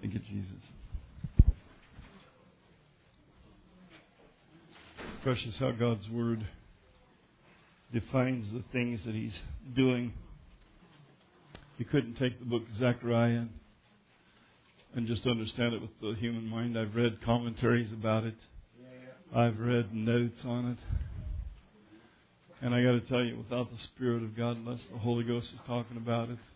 Thank you, Jesus. Precious how God's Word defines the things that He's doing. You couldn't take the book of Zechariah and just understand it with the human mind. I've read commentaries about it. I've read notes on it. And I got to tell you, without the Spirit of God, unless the Holy Ghost is talking about it,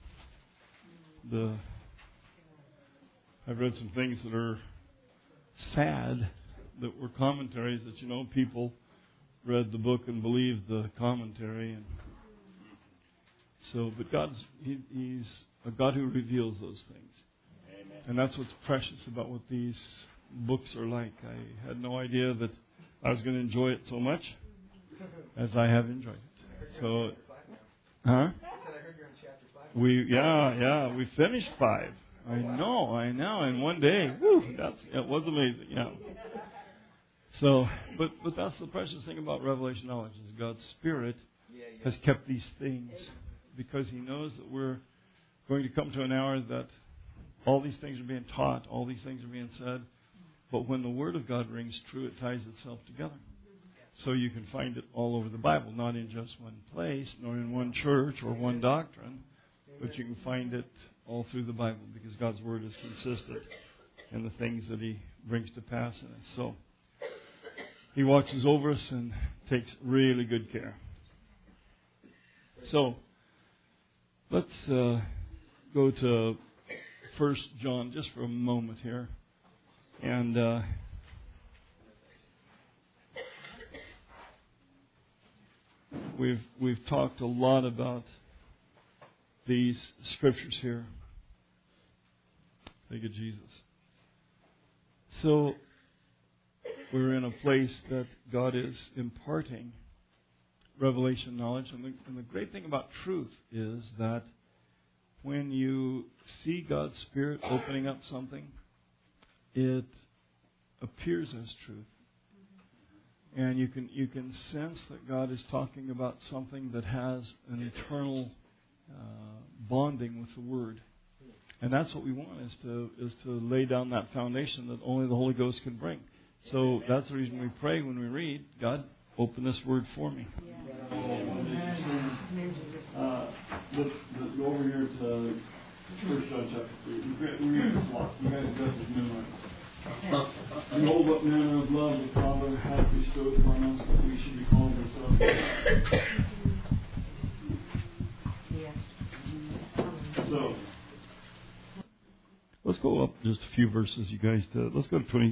I've read some things that are sad, that were commentaries that, people read the book and believed the commentary. And so, but He's a God who reveals those things. Amen. And that's what's precious about what these books are like. I had no idea that I was going to enjoy it so much as I have enjoyed it. So, we finished 5. I know. And one day, it was amazing. Yeah. So, but that's the precious thing about revelation knowledge is God's Spirit has kept these things because He knows that we're going to come to an hour that all these things are being taught, all these things are being said. But when the Word of God rings true, it ties itself together. So you can find it all over the Bible, not in just one place, nor in one church or one doctrine, but you can find it all through the Bible because God's Word is consistent in the things that He brings to pass in us. So He watches over us and takes really good care. So let's go to 1 John just for a moment here. And we've talked a lot about these scriptures here. Thank you, Jesus. So we're in a place that God is imparting revelation knowledge. And the great thing about truth is that when you see God's Spirit opening up something, it appears as truth. And you can sense that God is talking about something that has an eternal bonding with the Word. And that's what we want, is to lay down that foundation that only the Holy Ghost can bring. So that's the reason we pray when we read, God, open this Word for me. Look over here to 1 John chapter 3. We're reading this a lot. You guys got this memorized. Behold, what manner of love the Father hath bestowed upon us, that we should be called the sons. So, let's go up just a few verses, you guys. Let's go to 20.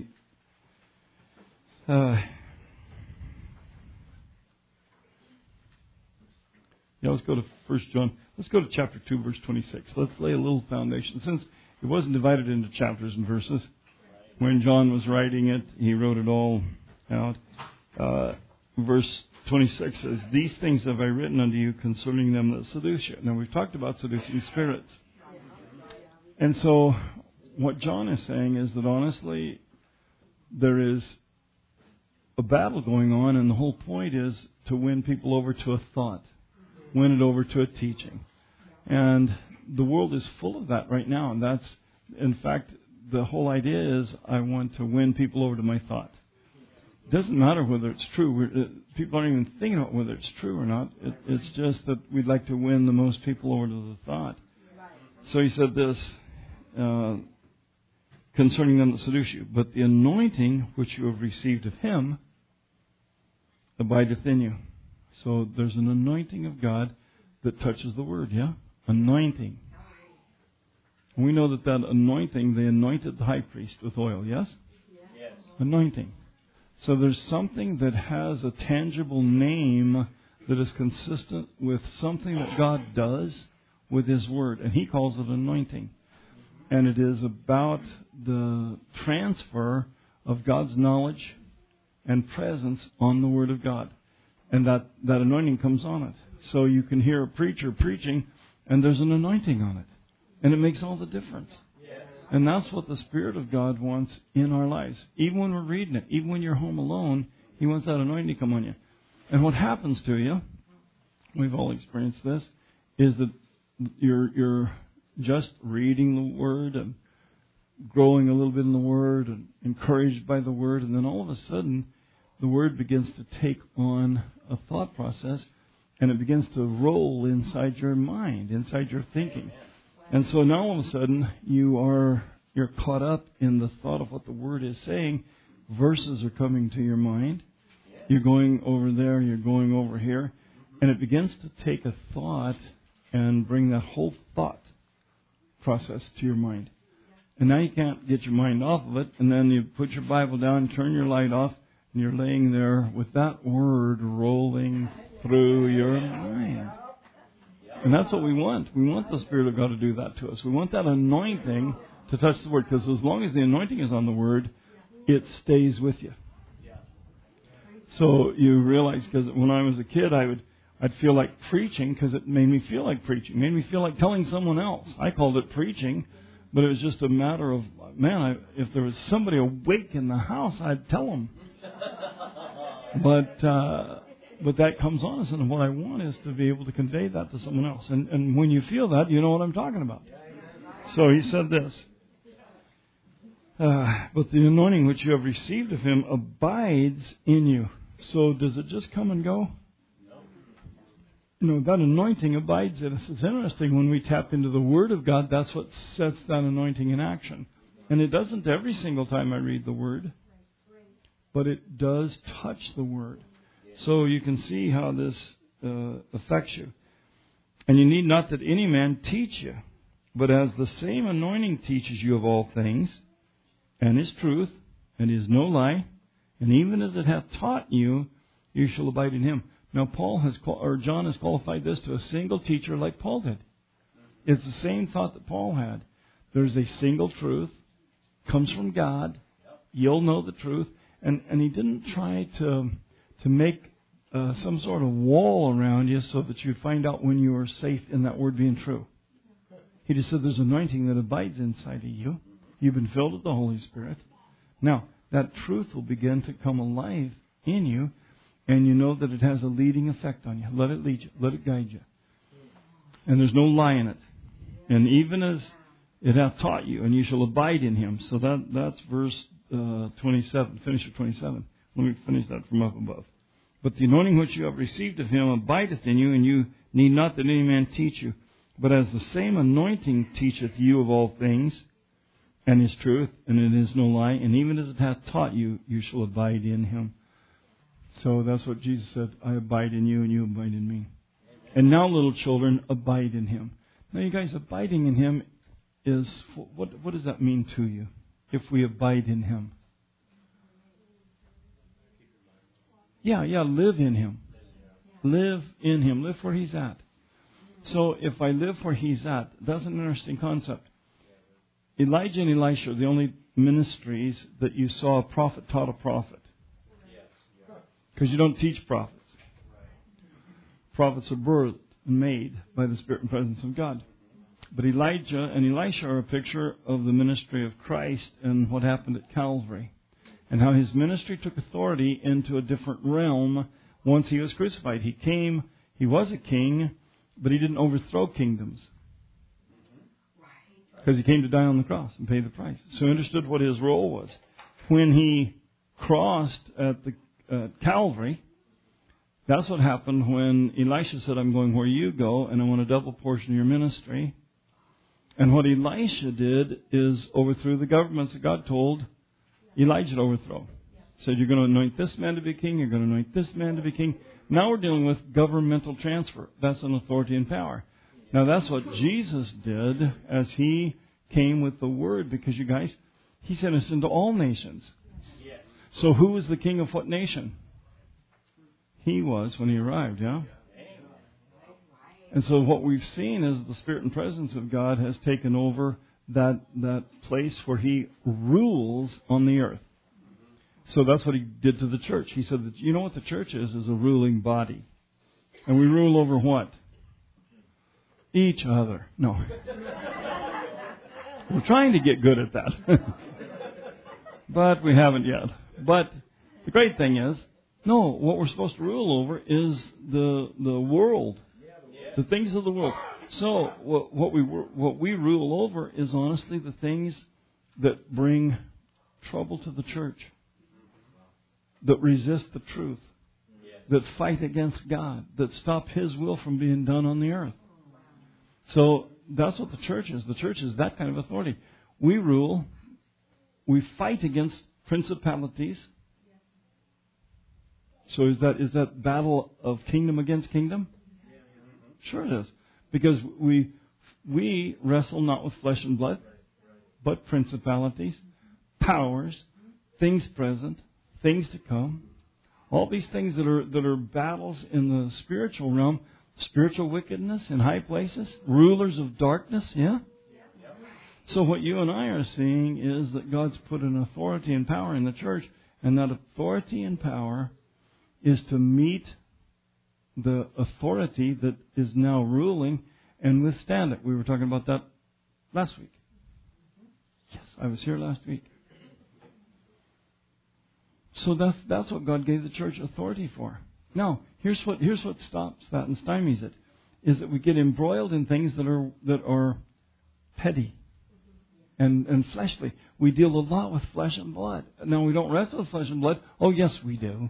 Let's go to 1 John. Let's go to chapter 2, verse 26. Let's lay a little foundation. Since it wasn't divided into chapters and verses, when John was writing it, he wrote it all out. Verse 26 says, "These things have I written unto you concerning them that seduce you." Now, we've talked about seducing spirits. And so, what John is saying is that honestly, there is a battle going on, and the whole point is to win people over to a thought. Win it over to a teaching. And the world is full of that right now. And that's, in fact, the whole idea is I want to win people over to my thought. It doesn't matter whether it's true. People aren't even thinking about whether it's true or not. It's just that we'd like to win the most people over to the thought. So he said this, concerning them that seduce you. But the anointing which you have received of Him abideth in you. So there's an anointing of God that touches the Word, yeah? Anointing. And we know that anointing, they anointed the high priest with oil, yes? Yes. Anointing. So there's something that has a tangible name that is consistent with something that God does with His Word. And He calls it anointing. And it is about the transfer of God's knowledge and presence on the Word of God. And that anointing comes on it. So you can hear a preacher preaching, and there's an anointing on it. And it makes all the difference. Yes. And that's what the Spirit of God wants in our lives. Even when we're reading it, even when you're home alone, He wants that anointing to come on you. And what happens to you, we've all experienced this, is that you're just reading the Word, growing a little bit in the Word and encouraged by the Word, and then all of a sudden the Word begins to take on a thought process, and it begins to roll inside your mind, inside your thinking. And so now all of a sudden you're caught up in the thought of what the Word is saying. Verses are coming to your mind. You're going over there, you're going over here, and it begins to take a thought and bring that whole thought process to your mind. And now you can't get your mind off of it, and then you put your Bible down, turn your light off, and you're laying there with that Word rolling through your mind. And that's what we want. We want the Spirit of God to do that to us. We want that anointing to touch the Word, because as long as the anointing is on the Word, it stays with you. So you realize, because when I was a kid, I'd feel like preaching because it made me feel like preaching. It made me feel like telling someone else. I called it preaching, but it was just a matter of, man, if there was somebody awake in the house, I'd tell them. But that comes on us, and what I want is to be able to convey that to someone else. And when you feel that, you know what I'm talking about. So he said this. But the anointing which you have received of Him abides in you. So does it just come and go? No, that anointing abides in us. It's interesting, when we tap into the Word of God, that's what sets that anointing in action. And it doesn't every single time I read the Word, but it does touch the Word. So you can see how this affects you. And you need not that any man teach you, but as the same anointing teaches you of all things, and is truth, and is no lie, and even as it hath taught you, you shall abide in Him. Now, John has qualified this to a single teacher like Paul did. It's the same thought that Paul had. There's a single truth, comes from God. You'll know the truth, and he didn't try to make some sort of wall around you so that you'd find out when you were safe in that word being true. He just said there's anointing that abides inside of you. You've been filled with the Holy Spirit. Now, that truth will begin to come alive in you, and you know that it has a leading effect on you. Let it lead you. Let it guide you. And there's no lie in it. And even as it hath taught you, and you shall abide in Him. So that's verse 27. Finish with 27. Let me finish that from up above. But the anointing which you have received of Him abideth in you, and you need not that any man teach you. But as the same anointing teacheth you of all things, and is truth, and it is no lie, and even as it hath taught you, you shall abide in Him. So that's what Jesus said, I abide in you, and you abide in me. And now, little children, abide in Him. Now, you guys, abiding in Him is, what does that mean to you, if we abide in Him? Yeah, live in Him. Live in Him. Live where He's at. So if I live where He's at, that's an interesting concept. Elijah and Elisha are the only ministries that you saw a prophet taught a prophet. Because you don't teach prophets. Prophets are birthed and made by the Spirit and presence of God. But Elijah and Elisha are a picture of the ministry of Christ and what happened at Calvary. And how His ministry took authority into a different realm once He was crucified. He was a king, but He didn't overthrow kingdoms. Because He came to die on the cross and pay the price. So He understood what His role was. When He crossed at Calvary, that's what happened when Elisha said, I'm going where you go, and I want a double portion of your ministry. And what Elisha did is overthrew the governments that God told Elijah to overthrow. Said, you're going to anoint this man to be king, you're going to anoint this man to be king. Now we're dealing with governmental transfer. That's an authority and power. Now that's what Jesus did as He came with the Word, because you guys, He sent us into all nations. So who was the king of what nation? He was when He arrived, yeah? And so what we've seen is the Spirit and presence of God has taken over that place where He rules on the earth. So that's what He did to the church. He said that, you know what the church is a ruling body. And we rule over what? Each other. No. We're trying to get good at that. But we haven't yet. But the great thing is, no, what we're supposed to rule over is the world. The things of the world. So what we rule over is honestly the things that bring trouble to the church, that resist the truth, that fight against God, that stop His will from being done on the earth. So that's what the church is. The church is that kind of authority. We rule. We fight against principalities. So is that battle of kingdom against kingdom? Sure it is. Because we wrestle not with flesh and blood, but principalities, powers, things present, things to come. All these things that are battles in the spiritual realm, spiritual wickedness in high places, rulers of darkness, yeah? So what you and I are seeing is that God's put an authority and power in the church, and that authority and power is to meet the authority that is now ruling and withstand it. We were talking about that last week. Yes, I was here last week. So that's what God gave the church authority for. Now, here's what stops that and stymies it, is that we get embroiled in things that are petty and fleshly. We deal a lot with flesh and blood. Now, we don't wrestle with flesh and blood. Oh, yes, we do.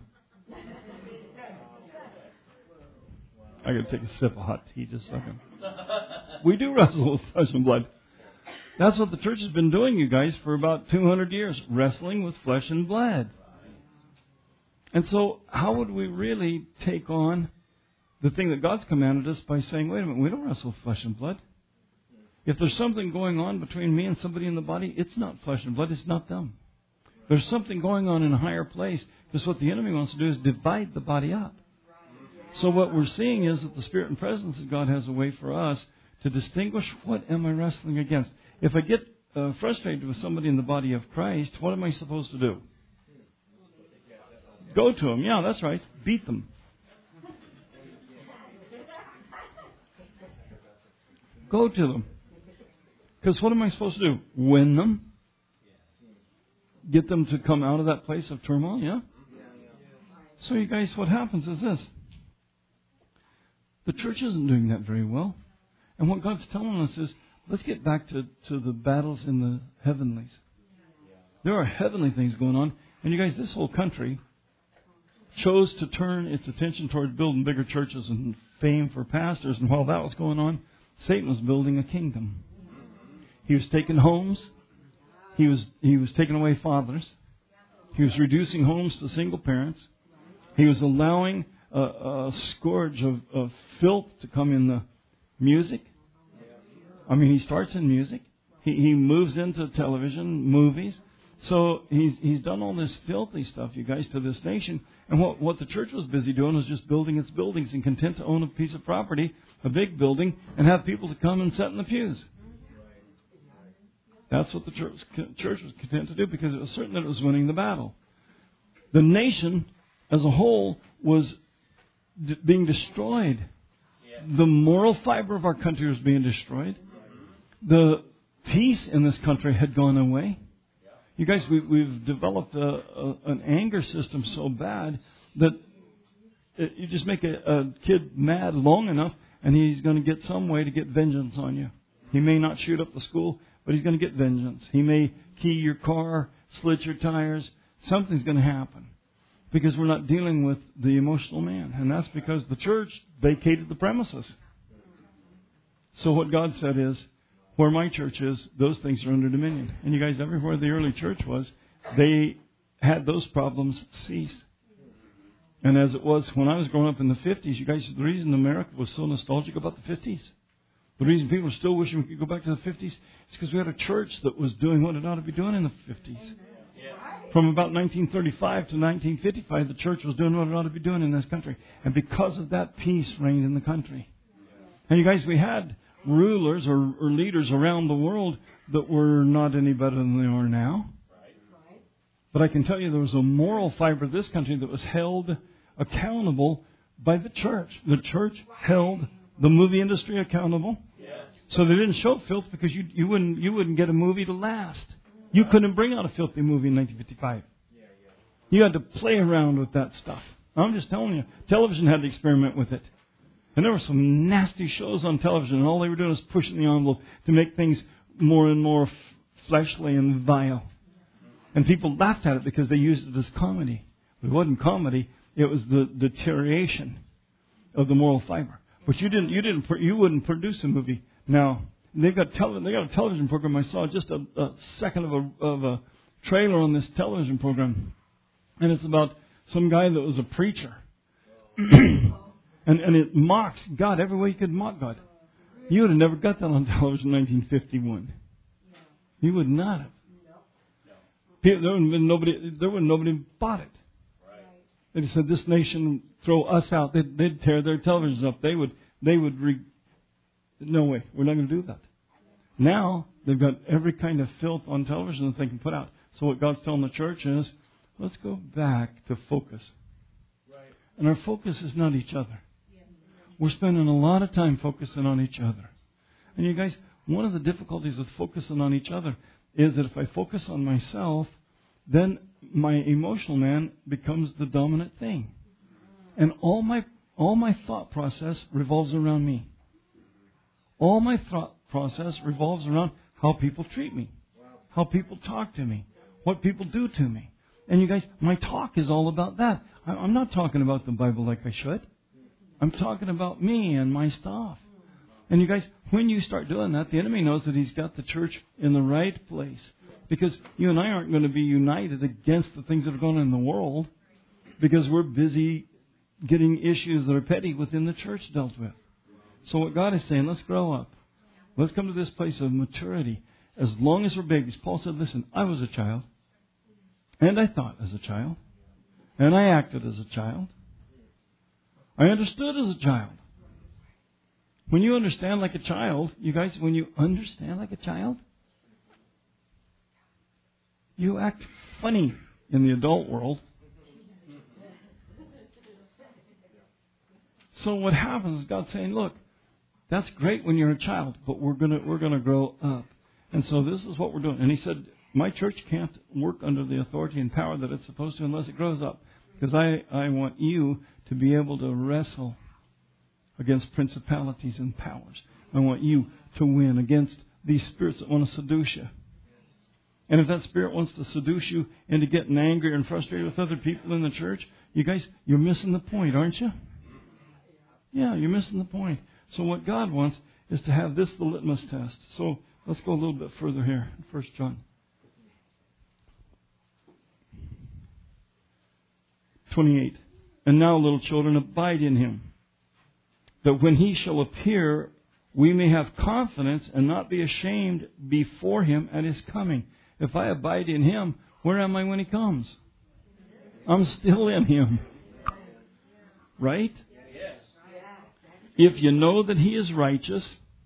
I got to take a sip of hot tea just a second. We do wrestle with flesh and blood. That's what the church has been doing, you guys, for about 200 years, wrestling with flesh and blood. And so, how would we really take on the thing that God's commanded us by saying, wait a minute, we don't wrestle with flesh and blood. If there's something going on between me and somebody in the body, it's not flesh and blood, it's not them. There's something going on in a higher place, because what the enemy wants to do is divide the body up. So what we're seeing is that the Spirit and presence of God has a way for us to distinguish what am I wrestling against. If I get frustrated with somebody in the body of Christ, what am I supposed to do? Go to them. Yeah, that's right. Beat them. Go to them. Because what am I supposed to do? Win them? Get them to come out of that place of turmoil? Yeah? So you guys, what happens is this. The church isn't doing that very well. And what God's telling us is, let's get back to the battles in the heavenlies. There are heavenly things going on. And you guys, this whole country chose to turn its attention toward building bigger churches and fame for pastors. And while that was going on, Satan was building a kingdom. He was taking homes. He was taking away fathers. He was reducing homes to single parents. He was allowing a scourge of filth to come in the music. I mean, he starts in music. He moves into television, movies. So he's done all this filthy stuff, you guys, to this nation. And what the church was busy doing was just building its buildings and content to own a piece of property, a big building, and have people to come and sit in the pews. That's what the church was content to do, because it was certain that it was winning the battle. The nation as a whole was being destroyed. The moral fiber of our country was being destroyed. The peace in this country had gone away. You guys, we've developed an anger system so bad that you just make a kid mad long enough and he's going to get some way to get vengeance on you. He may not shoot up the school, but he's going to get vengeance. He may key your car, slit your tires. Something's going to happen because we're not dealing with the emotional man. And that's because the church vacated the premises. So what God said is, where my church is, those things are under dominion. And you guys, everywhere the early church was, they had those problems cease. And as it was when I was growing up in the 50s, you guys, the reason America was so nostalgic about the 50s, the reason people are still wishing we could go back to the 50s, is because we had a church that was doing what it ought to be doing in the 50s. From about 1935 to 1955, the church was doing what it ought to be doing in this country. And because of that, peace reigned in the country. And you guys, we had rulers or leaders around the world that were not any better than they are now. But I can tell you there was a moral fiber of this country that was held accountable by the church. The church held the movie industry accountable. So they didn't show filth because you wouldn't get a movie to last. You couldn't bring out a filthy movie in 1955. You had to play around with that stuff. I'm just telling you, television had to experiment with it. And there were some nasty shows on television, and all they were doing was pushing the envelope to make things more and more fleshly and vile. And people laughed at it because they used it as comedy. It wasn't comedy. It was the deterioration of the moral fiber. But you wouldn't produce a movie. Now, they got a television program. I saw just a second of a trailer on this television program. And it's about some guy that was a preacher. and it mocks God every way you could mock God. You would have never got that on television in 1951. You would not have. There wouldn't have nobody bought it. They just said, this nation throw us out. They'd tear their televisions up. No way. We're not going to do that. Now, they've got every kind of filth on television that they can put out. So what God's telling the church is, let's go back to focus. And our focus is not each other. We're spending a lot of time focusing on each other. And you guys, one of the difficulties with focusing on each other is that if I focus on myself, then my emotional man becomes the dominant thing. And all my thought process revolves around me. All my thought process revolves around how people treat me, how people talk to me, what people do to me. And you guys, my talk is all about that. I'm not talking about the Bible like I should. I'm talking about me and my stuff. And you guys, when you start doing that, the enemy knows that he's got the church in the right place. Because you and I aren't going to be united against the things that are going on in the world, because we're busy getting issues that are petty within the church dealt with. So what God is saying, let's grow up. Let's come to this place of maturity. As long as we're babies. Paul said, listen, I was a child. And I thought as a child. And I acted as a child. I understood as a child. When you understand like a child, you guys, when you understand like a child, you act funny in the adult world. So what happens is God's saying, look, that's great when you're a child, but we're gonna grow up. And so this is what we're doing. And he said, my church can't work under the authority and power that it's supposed to unless it grows up. Because I want you to be able to wrestle against principalities and powers. I want you to win against these spirits that want to seduce you. And if that spirit wants to seduce you into getting angry and frustrated with other people in the church, you guys, you're missing the point, aren't you? Yeah, you're missing the point. So what God wants is to have this the litmus test. So let's go a little bit further here. 1 John 28. And now, little children, abide in him, that when he shall appear, we may have confidence and not be ashamed before him at his coming. If I abide in him, where am I when he comes? I'm still in him. Right? If you know that he is righteous,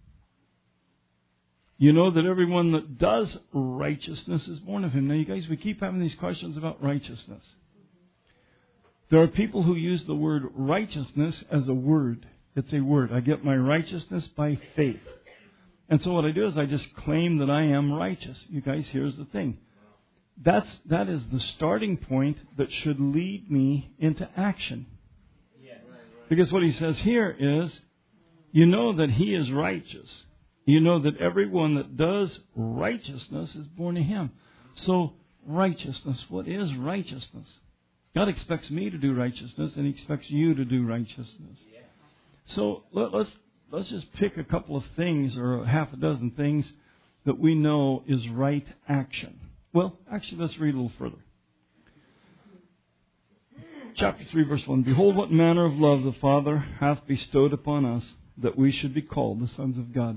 you know that everyone that does righteousness is born of him. Now, you guys, we keep having these questions about righteousness. There are people who use the word righteousness as a word. It's a word. I get my righteousness by faith. And so what I do is I just claim that I am righteous. You guys, here's the thing. That is the starting point that should lead me into action. Because what he says here is, you know that he is righteous. You know that everyone that does righteousness is born of him. So, righteousness. What is righteousness? God expects me to do righteousness, and he expects you to do righteousness. So, let's just pick a couple of things, or half a dozen things, that we know is right action. Well, actually, let's read a little further. Chapter 3, verse 1. Behold, what manner of love the Father hath bestowed upon us, that we should be called the sons of God.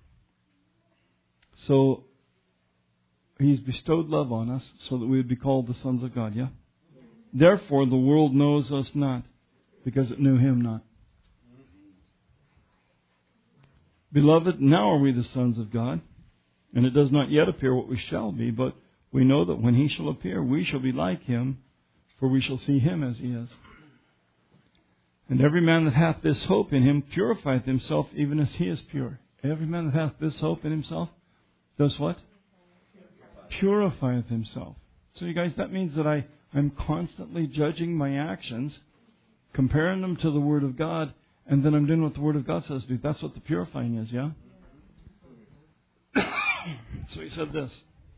So, he's bestowed love on us so that we would be called the sons of God, yeah? Therefore, the world knows us not, because it knew him not. Beloved, now are we the sons of God, and it does not yet appear what we shall be, but we know that when he shall appear, we shall be like him, for we shall see him as he is. And every man that hath this hope in him purifieth himself even as he is pure. Every man that hath this hope in himself does what? Purifieth himself. So you guys, that means that I'm constantly judging my actions, comparing them to the Word of God, and then I'm doing what the Word of God says to do. That's what the purifying is, yeah? So he said this.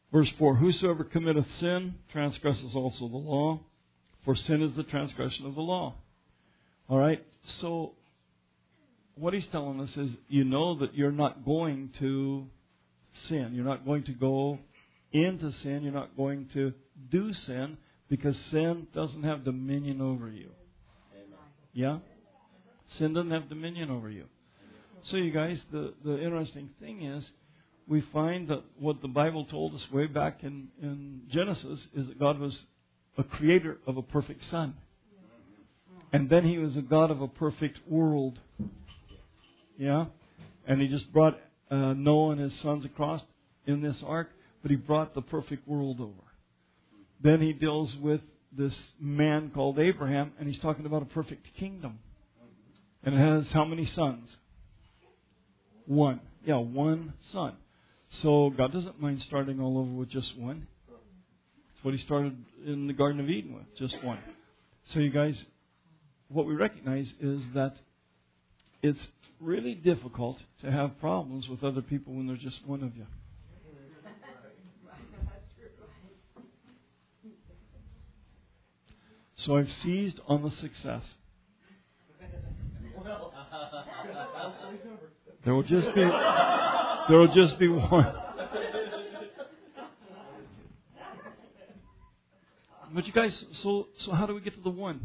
Verse 4, whosoever committeth sin transgresses also the law, for sin is the transgression of the law. All right, so what he's telling us is, you know that you're not going to sin. You're not going to go into sin. You're not going to do sin, because sin doesn't have dominion over you. Yeah? Sin doesn't have dominion over you. So you guys, the interesting thing is, we find that what the Bible told us way back in Genesis is that God was a creator of a perfect son. And then He was a God of a perfect world. Yeah? And He just brought Noah and his sons across in this ark, but He brought the perfect world over. Then He deals with this man called Abraham, and He's talking about a perfect kingdom. And it has how many sons? One. Yeah, one son. So God doesn't mind starting all over with just one. It's what He started in the Garden of Eden with, just one. So you guys, what we recognize is that it's really difficult to have problems with other people when there's just one of you. So I've seized on the success. There will just be one. But you guys, so how do we get to the one?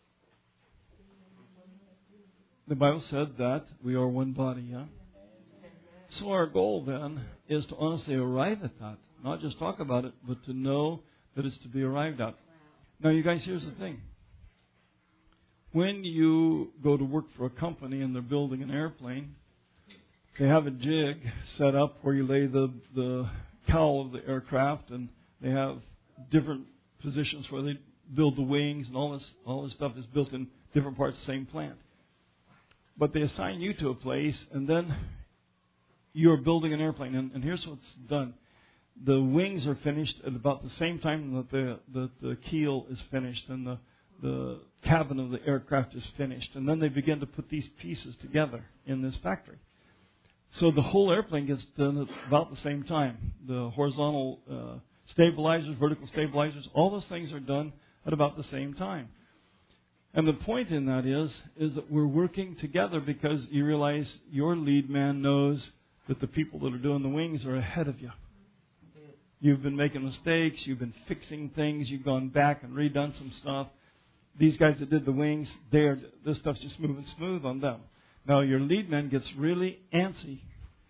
The Bible said that we are one body, yeah? So our goal then is to honestly arrive at that. Not just talk about it, but to know that it's to be arrived at. Now you guys, here's the thing. When you go to work for a company and they're building an airplane, they have a jig set up where you lay the cowl of the aircraft, and they have different positions where they build the wings, and all this stuff is built in different parts of the same plant. But they assign you to a place, and then you're building an airplane. And here's what's done. The wings are finished at about the same time that the keel is finished and the cabin of the aircraft is finished. And then they begin to put these pieces together in this factory. So the whole airplane gets done at about the same time. The horizontal stabilizers, vertical stabilizers, all those things are done at about the same time. And the point in that is that we're working together, because you realize your lead man knows that the people that are doing the wings are ahead of you. You've been making mistakes. You've been fixing things. You've gone back and redone some stuff. These guys that did the wings, this stuff's just moving smooth on them. Now, your lead man gets really antsy,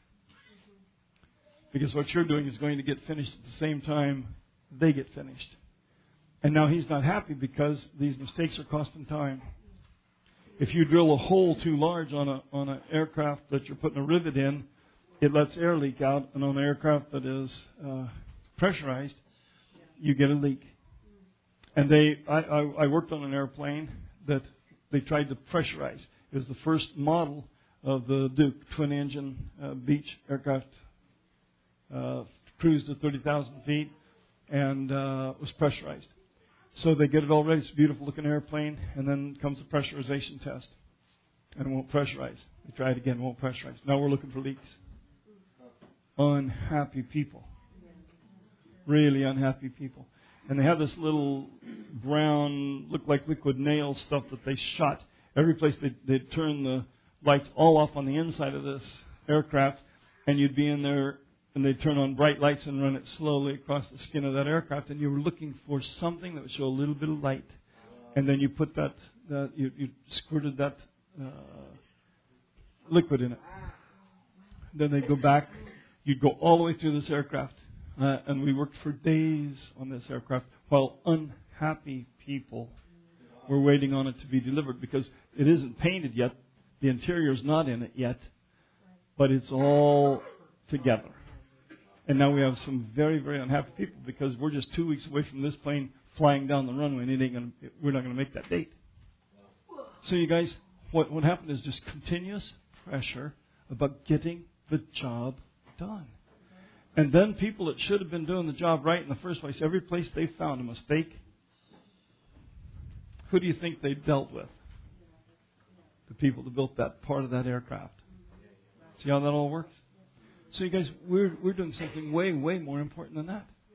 because what you're doing is going to get finished at the same time they get finished. And now he's not happy because these mistakes are costing time. If you drill a hole too large on an aircraft that you're putting a rivet in, it lets air leak out. And on an aircraft that is pressurized, you get a leak. And I worked on an airplane that they tried to pressurize. It was the first model of the Duke twin-engine Beech aircraft. Cruised at 30,000 feet and was pressurized. So they get it all ready. It's a beautiful-looking airplane, and then comes a pressurization test, and it won't pressurize. They try it again, won't pressurize. Now we're looking for leaks. Unhappy people. Really unhappy people. And they have this little brown, look like liquid nail stuff that they shot. Every place they'd turn the lights all off on the inside of this aircraft, and you'd be in there, and they'd turn on bright lights and run it slowly across the skin of that aircraft, and you were looking for something that would show a little bit of light. And then you put you squirted that liquid in it. Then they'd go back. You'd go all the way through this aircraft. And we worked for days on this aircraft while unhappy people were waiting on it to be delivered, because it isn't painted yet. The interior's not in it yet. But it's all together. And now we have some very, very unhappy people, because we're just 2 weeks away from this plane flying down the runway, and we're not going to make that date. So you guys, what happened is just continuous pressure about getting the job done. And then people that should have been doing the job right in the first place, every place they found a mistake, who do you think they dealt with? The people that built that part of that aircraft. See how that all works? So you guys, we're doing something way, way more important than that.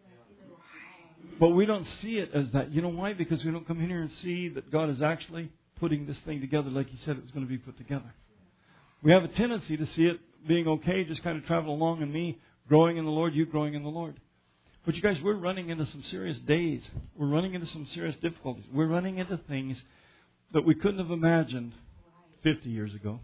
But we don't see it as that. You know why? Because we don't come in here and see that God is actually putting this thing together like He said it was going to be put together. We have a tendency to see it being okay, just kind of travel along, and me growing in the Lord, you growing in the Lord. But you guys, we're running into some serious days. We're running into some serious difficulties. We're running into things that we couldn't have imagined 50 years ago.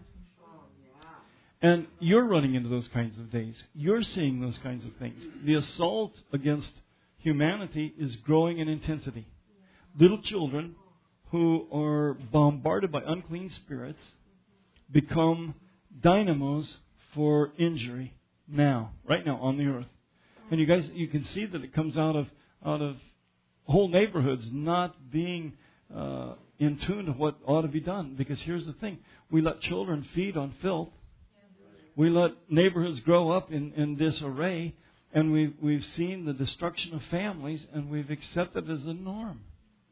And you're running into those kinds of days. You're seeing those kinds of things. The assault against humanity is growing in intensity. Little children who are bombarded by unclean spirits become dynamos for injury now, right now on the earth. And you guys, you can see that it comes out of whole neighborhoods not being in tune to what ought to be done. Because here's the thing. We let children feed on filth. We let neighborhoods grow up in disarray. And we've seen the destruction of families, and we've accepted it as a norm.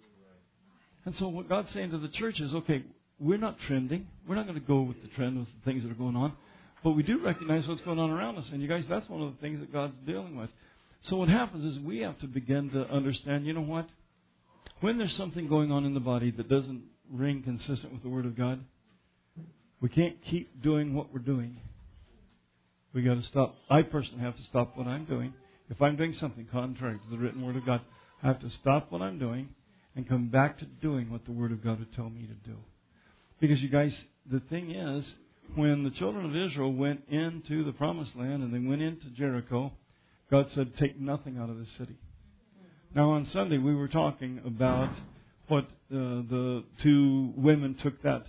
And so what God's saying to the church is, okay, we're not trending. We're not going to go with the trend with the things that are going on. But we do recognize what's going on around us. And you guys, that's one of the things that God's dealing with. So what happens is we have to begin to understand, you know what? When there's something going on in the body that doesn't ring consistent with the Word of God, we can't keep doing what we're doing. We got to stop. I personally have to stop what I'm doing. If I'm doing something contrary to the written Word of God, I have to stop what I'm doing and come back to doing what the Word of God would tell me to do. Because you guys, the thing is, when the children of Israel went into the Promised Land and they went into Jericho, God said, take nothing out of the city. Now on Sunday we were talking about what the two women took that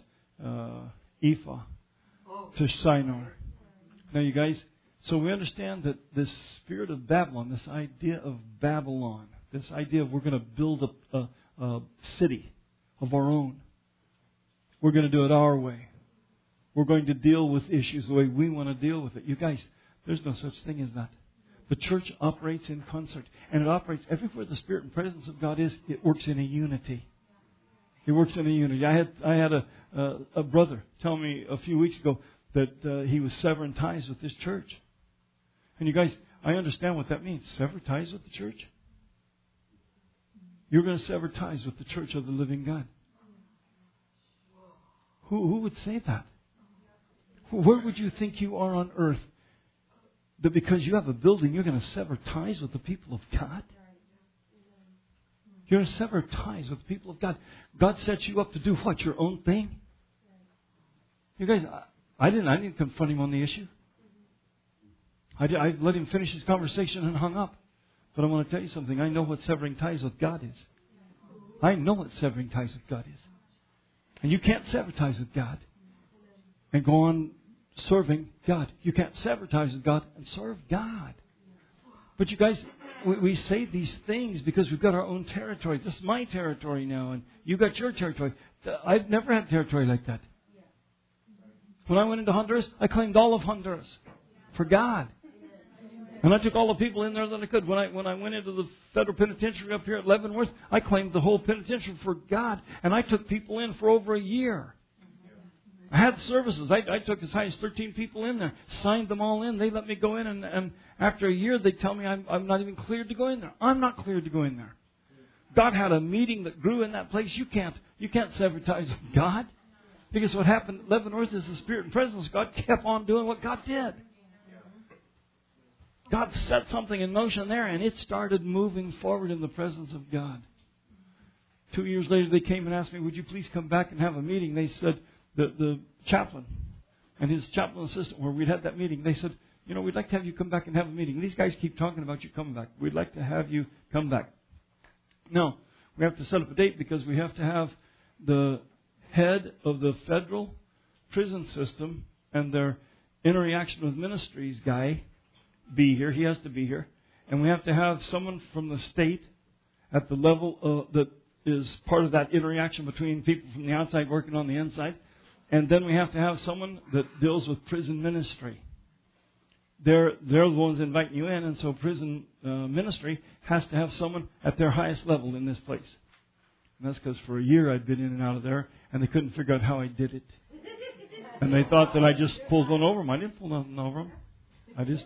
ephah to Shinar. Now you guys, so we understand that this spirit of Babylon, this idea of Babylon, this idea of we're going to build a city of our own. We're going to do it our way. We're going to deal with issues the way we want to deal with it. You guys, there's no such thing as that. The church operates in concert. And it operates everywhere the Spirit and presence of God is. It works in a unity. It works in a unity. I had a brother tell me a few weeks ago that he was severing ties with this church. And you guys, I understand what that means. Sever ties with the church? You're going to sever ties with the church of the living God. Who would say that? Where would you think you are on earth? That because you have a building, you're going to sever ties with the people of God? You're going to sever ties with the people of God. God sets you up to do what? Your own thing? You guys, I didn't confront him on the issue. I let him finish his conversation and hung up. But I want to tell you something. I know what severing ties with God is. I know what severing ties with God is. And you can't sever ties with God and go on serving God. You can't sever ties with God and serve God. But you guys, we say these things because we've got our own territory. This is my territory now, and you've got your territory. I've never had territory like that. When I went into Honduras, I claimed all of Honduras for God. And I took all the people in there that I could. When I went into the federal penitentiary up here at Leavenworth, I claimed the whole penitentiary for God. And I took people in for over a year. I had services. I took as high as 13 people in there. Signed them all in. They let me go in. And after a year, they tell me I'm not even cleared to go in there. I'm not cleared to go in there. God had a meeting that grew in that place. You can't sever ties with God. Because what happened at Leavenworth is the Spirit and presence of God kept on doing what God did. God set something in motion there, and it started moving forward in the presence of God. 2 years later, they came and asked me, would you please come back and have a meeting? They said, the chaplain and his chaplain assistant, where we'd had that meeting, they said, we'd like to have you come back and have a meeting. These guys keep talking about you coming back. We'd like to have you come back. Now, we have to set up a date because we have to have the head of the federal prison system and their interaction with ministries guy be here. He has to be here. And we have to have someone from the state at the level that is part of that interaction between people from the outside working on the inside. And then we have to have someone that deals with prison ministry. They're the ones inviting you in, and so prison ministry has to have someone at their highest level in this place. And that's because for a year I'd been in and out of there, and they couldn't figure out how I did it. And they thought that I just pulled one over them. I didn't pull nothing over them.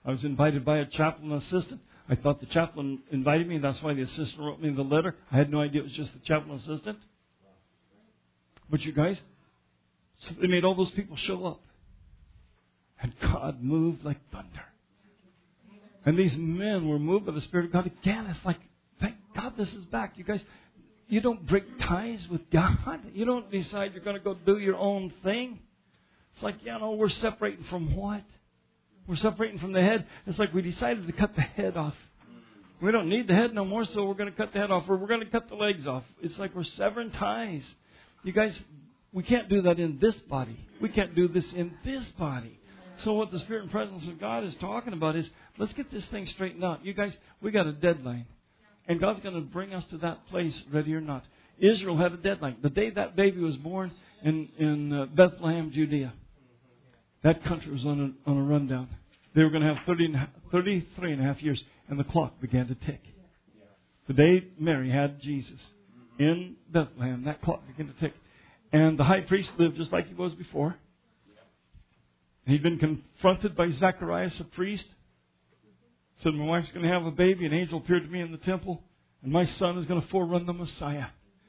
I was invited by a chaplain assistant. I thought the chaplain invited me. That's why the assistant wrote me the letter. I had no idea it was just the chaplain assistant. But you guys, so they made all those people show up. And God moved like thunder. And these men were moved by the Spirit of God again. It's like, thank God this is back. You guys, you don't break ties with God. You don't decide you're going to go do your own thing. It's like, we're separating from what? We're separating from the head. It's like we decided to cut the head off. We don't need the head no more, so we're going to cut the head off, or we're going to cut the legs off. It's like we're severing ties. You guys, we can't do that in this body. We can't do this in this body. So what the Spirit and presence of God is talking about is, let's get this thing straightened out. You guys, we got a deadline. And God's going to bring us to that place, ready or not. Israel had a deadline. The day that baby was born in Bethlehem, Judea, that country was on a rundown. They were going to have 33 and a half years, and the clock began to tick. The day Mary had Jesus in Bethlehem, that clock began to tick. And the high priest lived just like he was before. He'd been confronted by Zacharias, a priest. Said, my wife's going to have a baby. An angel appeared to me in the temple, and my son is going to forerun the Messiah.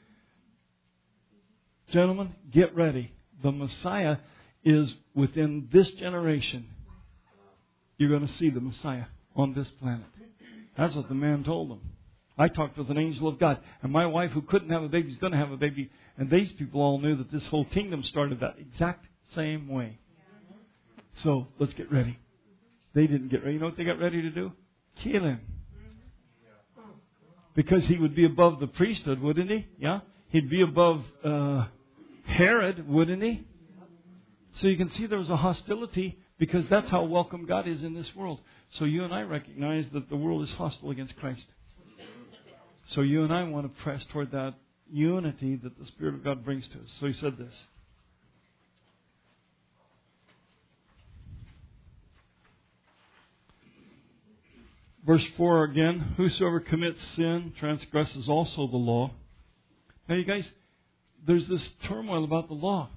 Gentlemen, get ready. The Messiah is within this generation. You're going to see the Messiah on this planet. That's what the man told them. I talked with an angel of God, and my wife, who couldn't have a baby, is going to have a baby. And these people all knew that this whole kingdom started that exact same way. So let's get ready. They didn't get ready. You know what they got ready to do? Kill him. Because he would be above the priesthood, wouldn't he? Yeah? He'd be above Herod, wouldn't he? So you can see there was a hostility, because that's how welcome God is in this world. So you and I recognize that the world is hostile against Christ. So you and I want to press toward that unity that the Spirit of God brings to us. So he said this. Verse 4 again, whosoever commits sin transgresses also the law. Now you guys, there's this turmoil about the law.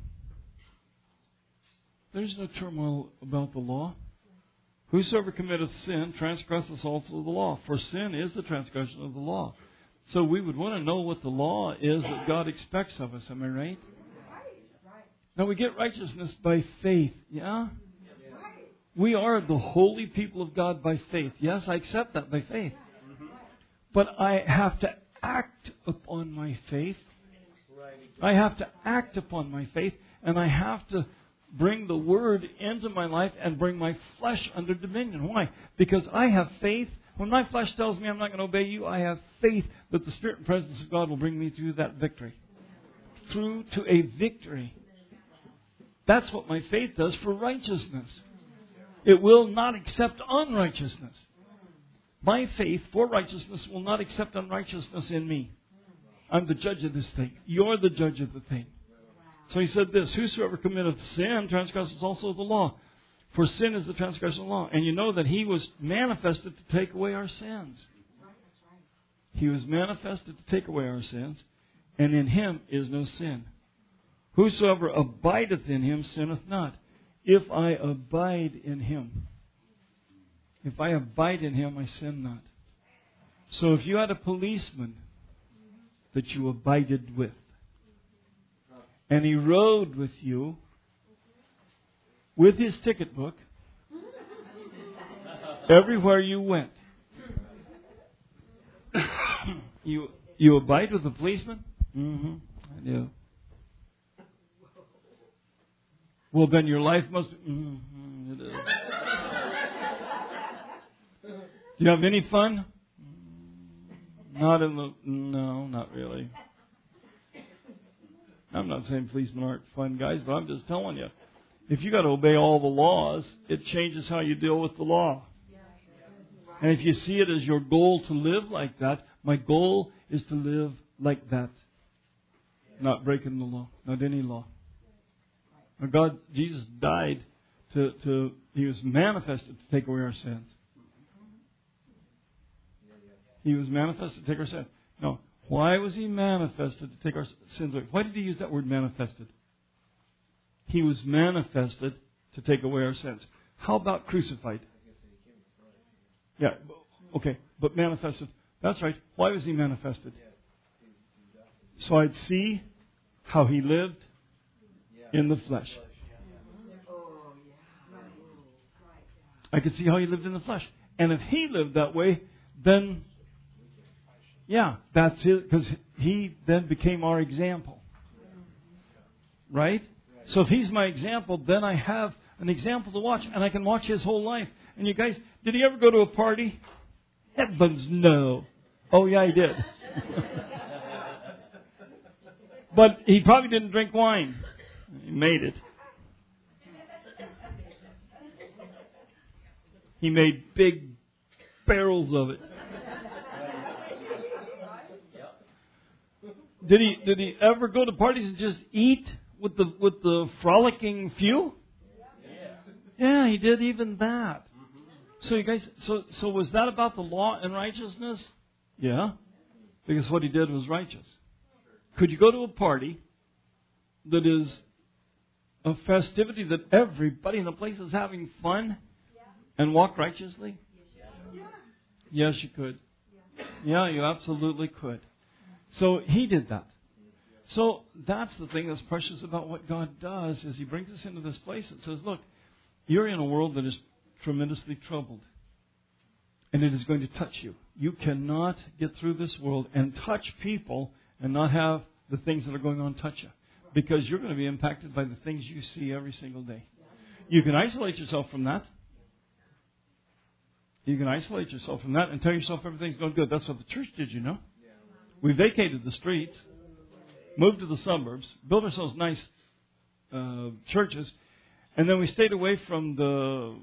There's no turmoil about the law. Whosoever committeth sin transgresseth also the law. For sin is the transgression of the law. So we would want to know what the law is that God expects of us. Am I right? Now we get righteousness by faith. Yeah? We are the holy people of God by faith. Yes, I accept that by faith. But I have to act upon my faith. I have to act upon my faith. And I have to bring the Word into my life and bring my flesh under dominion. Why? Because I have faith. When my flesh tells me I'm not going to obey you, I have faith that the Spirit and presence of God will bring me through that victory. Through to a victory. That's what my faith does for righteousness. It will not accept unrighteousness. My faith for righteousness will not accept unrighteousness in me. I'm the judge of this thing. You're the judge of the thing. So he said this, whosoever committeth sin transgresses also the law. For sin is the transgression of the law. And you know that He was manifested to take away our sins. He was manifested to take away our sins. And in Him is no sin. Whosoever abideth in Him sinneth not. If I abide in Him. If I abide in Him, I sin not. So if you had a policeman that you abided with, and he rode with you with his ticket book everywhere you went, you abide with the policeman? Mm-hmm. I do. Well, then your life must be... it is. Do you have any fun? No, not really. I'm not saying policemen aren't fun guys, but I'm just telling you. If you got to obey all the laws, it changes how you deal with the law. And if you see it as your goal to live like that, my goal is to live like that. Not breaking the law, not any law. God, Jesus died He was manifested to take away our sins. He was manifested to take our sins. No. Why was He manifested to take our sins away? Why did He use that word manifested? He was manifested to take away our sins. How about crucified? Yeah. Okay. But manifested. That's right. Why was he manifested? So I'd see how he lived in the flesh. I could see how he lived in the flesh. And if he lived that way, then, yeah, that's it. Because he then became our example. Right? So if he's my example, then I have an example to watch. And I can watch his whole life. And you guys, did he ever go to a party? Heavens no. Oh yeah, he did. But he probably didn't drink wine. He made it. He made big barrels of it. Did he ever go to parties and just eat with the frolicking few? Yeah, he did even that. So you guys, so was that about the law and righteousness? Yeah, because what he did was righteous. Could you go to a party that is a festivity that everybody in the place is having fun and walk righteously? Yes, you could. Yeah, you absolutely could. So he did that. So that's the thing that's precious about what God does, is he brings us into this place that says, look, you're in a world that is tremendously troubled. And it is going to touch you. You cannot get through this world and touch people and not have the things that are going on touch you. Because you're going to be impacted by the things you see every single day. You can isolate yourself from that. You can isolate yourself from that and tell yourself everything's going good. That's what the church did, you know. We vacated the streets, moved to the suburbs, built ourselves nice churches, and then we stayed away from the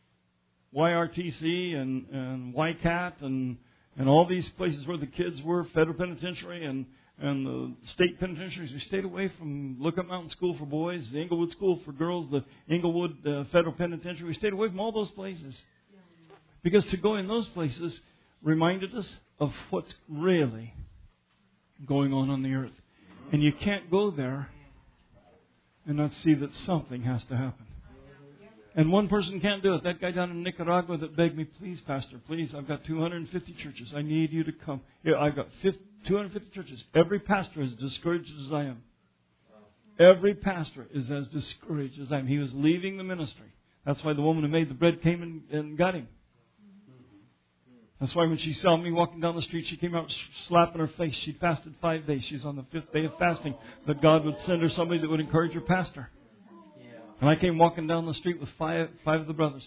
YRTC and YCAT and all these places where the kids were, federal penitentiary and the state penitentiaries. We stayed away from Lookout Mountain School for boys, the Englewood School for girls, the Englewood Federal Penitentiary. We stayed away from all those places. Because to go in those places reminded us of what's really going on the earth. And you can't go there and not see that something has to happen. And one person can't do it. That guy down in Nicaragua that begged me, please, Pastor, please, I've got 250 churches. I need you to come. Yeah, I've got 250 churches. Every pastor is discouraged as I am. Every pastor is as discouraged as I am. He was leaving the ministry. That's why the woman who made the bread came and got him. That's why when she saw me walking down the street, she came out slapping her face. She fasted 5 days. She's on the 5th day of fasting. That God would send her somebody that would encourage her pastor. And I came walking down the street with five of the brothers,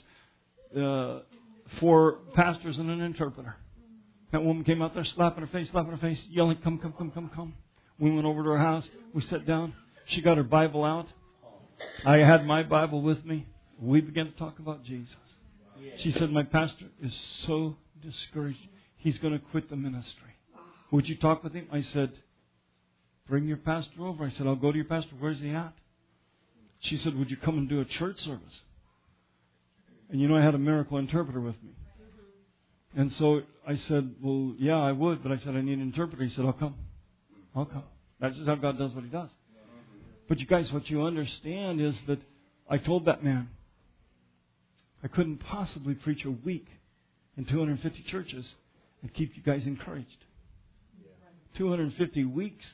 4 pastors and an interpreter. That woman came out there slapping her face, yelling, come, come, come, come, come. We went over to her house. We sat down. She got her Bible out. I had my Bible with me. We began to talk about Jesus. She said, my pastor is so discouraged. He's going to quit the ministry. Would you talk with him? I said, bring your pastor over. I said, I'll go to your pastor. Where's he at? She said, would you come and do a church service? And you know, I had a miracle interpreter with me. And so I said, well, yeah, I would. But I said, I need an interpreter. He said, I'll come. I'll come. That's just how God does what He does. But you guys, what you understand is that I told that man, I couldn't possibly preach a week in 250 churches and keep you guys encouraged. 250 weeks.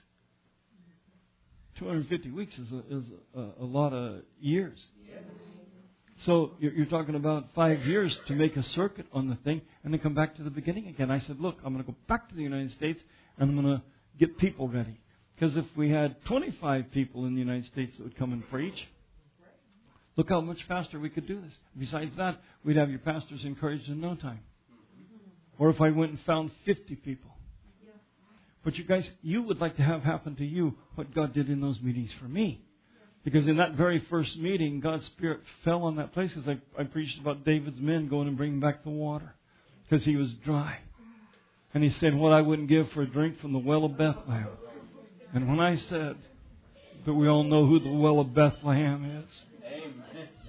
250 weeks is a lot of years. So you're talking about 5 years to make a circuit on the thing and then come back to the beginning again. I said, look, I'm going to go back to the United States and I'm going to get people ready. Because if we had 25 people in the United States that would come and preach, look how much faster we could do this. Besides that, we'd have your pastors encouraged in no time. Or if I went and found 50 people. But you guys, you would like to have happen to you what God did in those meetings for me. Because in that very first meeting, God's Spirit fell on that place. Because I preached about David's men going and bringing back the water. Because he was dry. And he said, what I wouldn't give for a drink from the well of Bethlehem. And when I said that we all know who the well of Bethlehem is. Amen.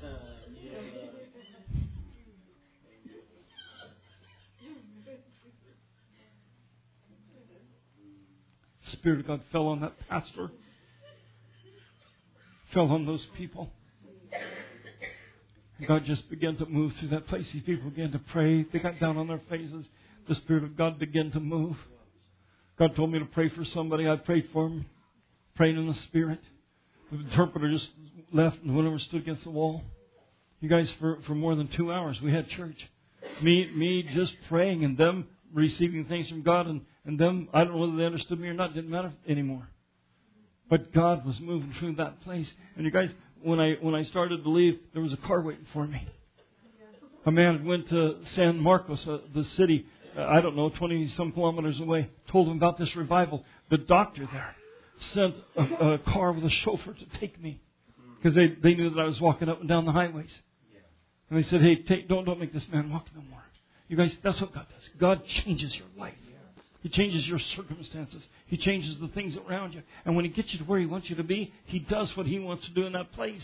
The Spirit of God fell on that pastor. Fell on those people. God just began to move through that place. These people began to pray. They got down on their faces. The Spirit of God began to move. God told me to pray for somebody. I prayed for him, praying in the Spirit. The interpreter just left and went over and stood against the wall. You guys, for more than 2 hours, we had church. Me just praying and them receiving things from God and them, I don't know whether they understood me or not, didn't matter anymore. But God was moving through that place. And you guys, when I started to leave, there was a car waiting for me. A man went to San Marcos, the city, 20-some kilometers away, told him about this revival. The doctor there sent a car with a chauffeur to take me because they knew that I was walking up and down the highways. And they said, hey, don't make this man walk no more. You guys, that's what God does. God changes your life. He changes your circumstances. He changes the things around you. And when He gets you to where He wants you to be, He does what He wants to do in that place.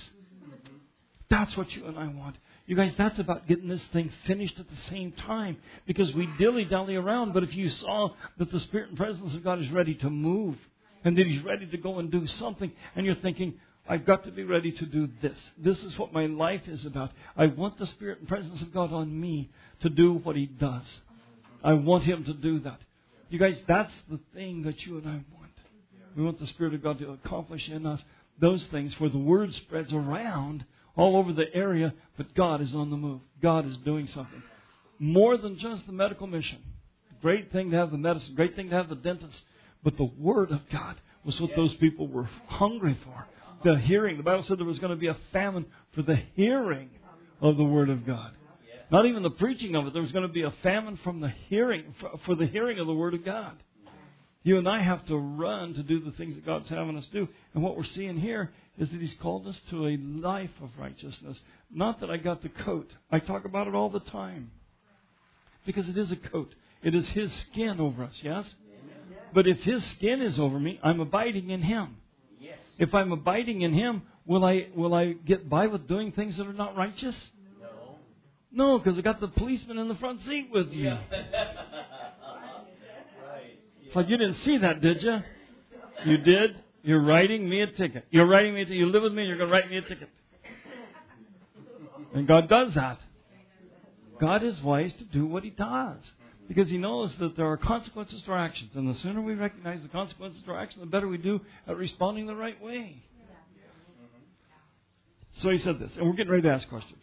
That's what you and I want. You guys, that's about getting this thing finished at the same time. Because we dilly-dally around. But if you saw that the Spirit and presence of God is ready to move, and that He's ready to go and do something, and you're thinking, I've got to be ready to do this. This is what my life is about. I want the Spirit and presence of God on me to do what He does. I want Him to do that. You guys, that's the thing that you and I want. We want the Spirit of God to accomplish in us those things where the Word spreads around all over the area, but God is on the move. God is doing something. More than just the medical mission. Great thing to have the medicine. Great thing to have the dentist. But the Word of God was what those people were hungry for. The hearing. The Bible said there was going to be a famine for the hearing of the Word of God. Not even the preaching of it. There was going to be a famine from the hearing, for the hearing of the Word of God. You and I have to run to do the things that God's having us do. And what we're seeing here is that He's called us to a life of righteousness. Not that I got the coat. I talk about it all the time. Because it is a coat. It is His skin over us, yes? But if His skin is over me, I'm abiding in Him. If I'm abiding in Him, will I get by with doing things that are not righteous? No, because I got the policeman in the front seat with me. It's like, you didn't see that, did you? You did? You're writing me a ticket. You're writing me a ticket. You live with me and you're going to write me a ticket. And God does that. God is wise to do what He does. Because He knows that there are consequences to our actions. And the sooner we recognize the consequences to our actions, the better we do at responding the right way. So He said this. And we're getting ready to ask questions.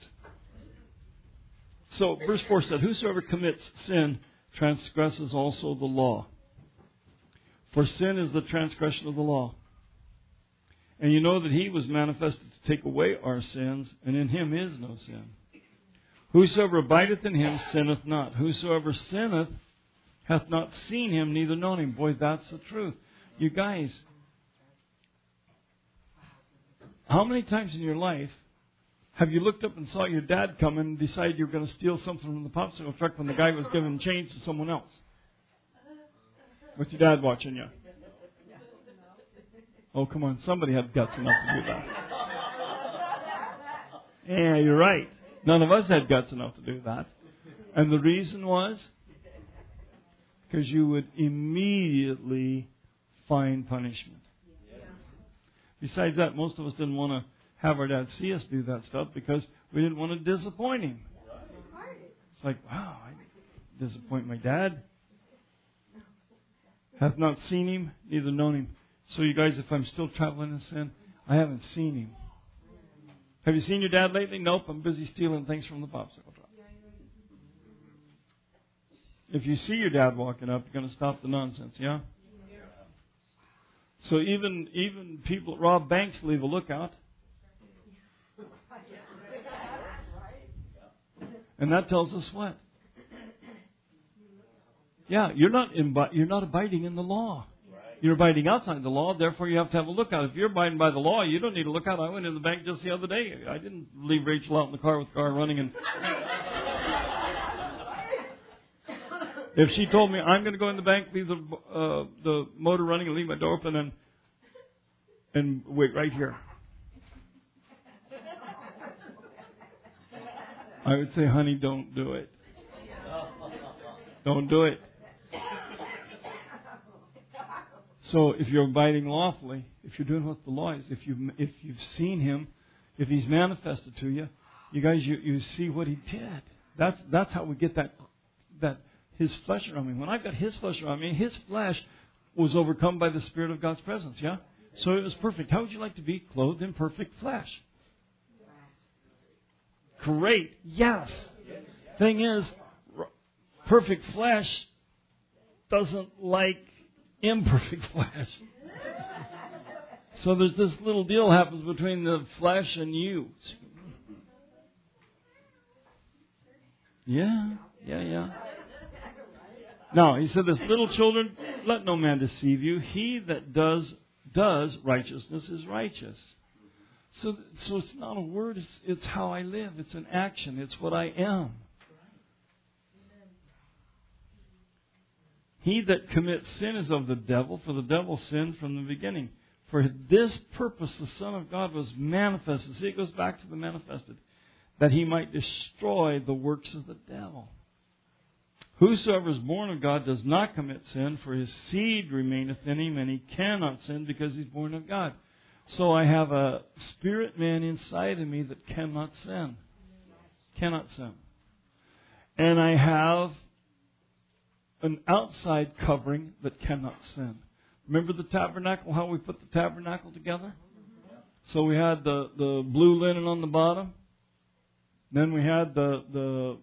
So, verse 4 said, whosoever commits sin transgresses also the law. For sin is the transgression of the law. And you know that He was manifested to take away our sins, and in Him is no sin. Whosoever abideth in Him sinneth not. Whosoever sinneth hath not seen Him, neither known Him. Boy, that's the truth. You guys, how many times in your life have you looked up and saw your dad come and decided you were going to steal something from the popsicle truck when the guy was giving change to someone else? With your dad watching you. Oh, come on. Somebody had guts enough to do that. Yeah, you're right. None of us had guts enough to do that. And the reason was because you would immediately find punishment. Besides that, most of us didn't want to have our dad see us do that stuff because we didn't want to disappoint him. It's like, wow, I disappoint my dad. Hath not seen Him, neither known Him. So you guys, if I'm still traveling in sin, I haven't seen Him. Have you seen your dad lately? Nope, I'm busy stealing things from the popsicle truck. If you see your dad walking up, you're going to stop the nonsense, yeah? So even people that rob banks leave a lookout. And that tells us what? Yeah, you're not abiding in the law. You're abiding outside the law, therefore you have to have a lookout. If you're abiding by the law, you don't need a lookout. I went in the bank just the other day. I didn't leave Rachel out in the car with the car running. And if she told me, I'm going to go in the bank, leave the motor running and leave my door open and wait right here, I would say, honey, don't do it. Don't do it. So if you're abiding lawfully, if you're doing what the law is, if you've seen Him, if He's manifested to you, You guys, you see what He did. That's how we get that His flesh around me. When I've got His flesh around me, His flesh was overcome by the Spirit of God's presence, yeah? So it was perfect. How would you like to be clothed in perfect flesh? Great. Yes. Thing is, perfect flesh doesn't like imperfect flesh. So there's this little deal happens between the flesh and you. Yeah. Now, He said this, little children, let no man deceive you. He that does righteousness is righteous. So it's not a word, it's how I live. It's an action. It's what I am. He that commits sin is of the devil, for the devil sinned from the beginning. For this purpose the Son of God was manifested. See, it goes back to the manifested. That He might destroy the works of the devil. Whosoever is born of God does not commit sin, for his seed remaineth in him, and he cannot sin because he's born of God. So I have a spirit man inside of me that cannot sin. Cannot sin. And I have an outside covering that cannot sin. Remember the tabernacle, how we put the tabernacle together? So we had the blue linen on the bottom. Then we had the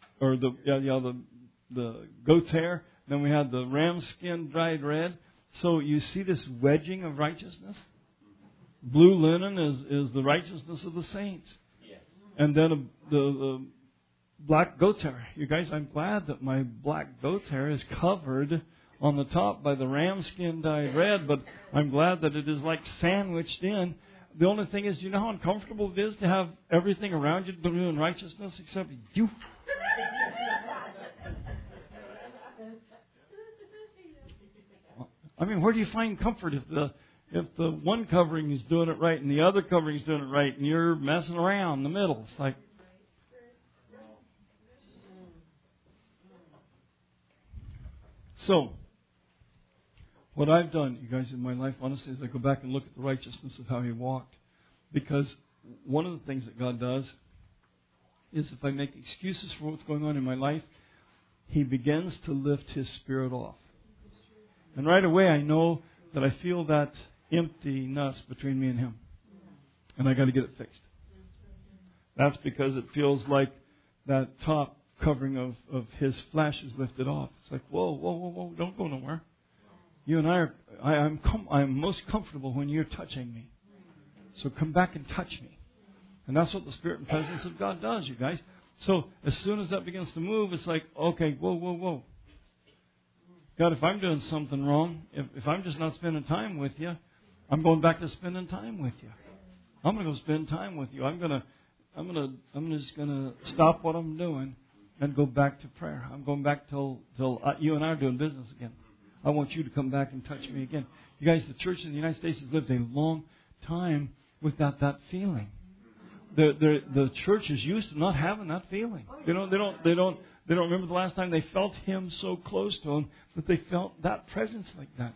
goat's hair. Then we had the ram skin dyed red. So you see this wedging of righteousness? Blue linen is the righteousness of the saints. And then the black goat's hair. You guys, I'm glad that my black goat's hair is covered on the top by the ram skin dyed red, but I'm glad that it is like sandwiched in. The only thing is, you know how uncomfortable it is to have everything around you doing righteousness except you? I mean, where do you find comfort if the one covering is doing it right and the other covering is doing it right and you're messing around in the middle? It's like, so, what I've done, you guys, in my life, honestly, is I go back and look at the righteousness of how He walked. Because one of the things that God does is if I make excuses for what's going on in my life, He begins to lift His Spirit off. And right away I know that I feel that emptiness between me and Him. And I got to get it fixed. That's because it feels like that top covering of His flesh is lifted off. It's like, whoa, don't go nowhere. You and I'm most comfortable when you're touching me. So come back and touch me. And that's what the Spirit and presence of God does, you guys. So as soon as that begins to move, it's like, okay, whoa. God, if I'm doing something wrong, if I'm just not spending time with you, I'm going back to spending time with you. I'm going to go spend time with you. I'm just gonna stop what I'm doing and go back to prayer. I'm going back till you and I are doing business again. I want you to come back and touch me again. You guys, the church in the United States has lived a long time without that feeling. The church is used to not having that feeling. They don't remember the last time they felt Him so close to them that they felt that presence like that.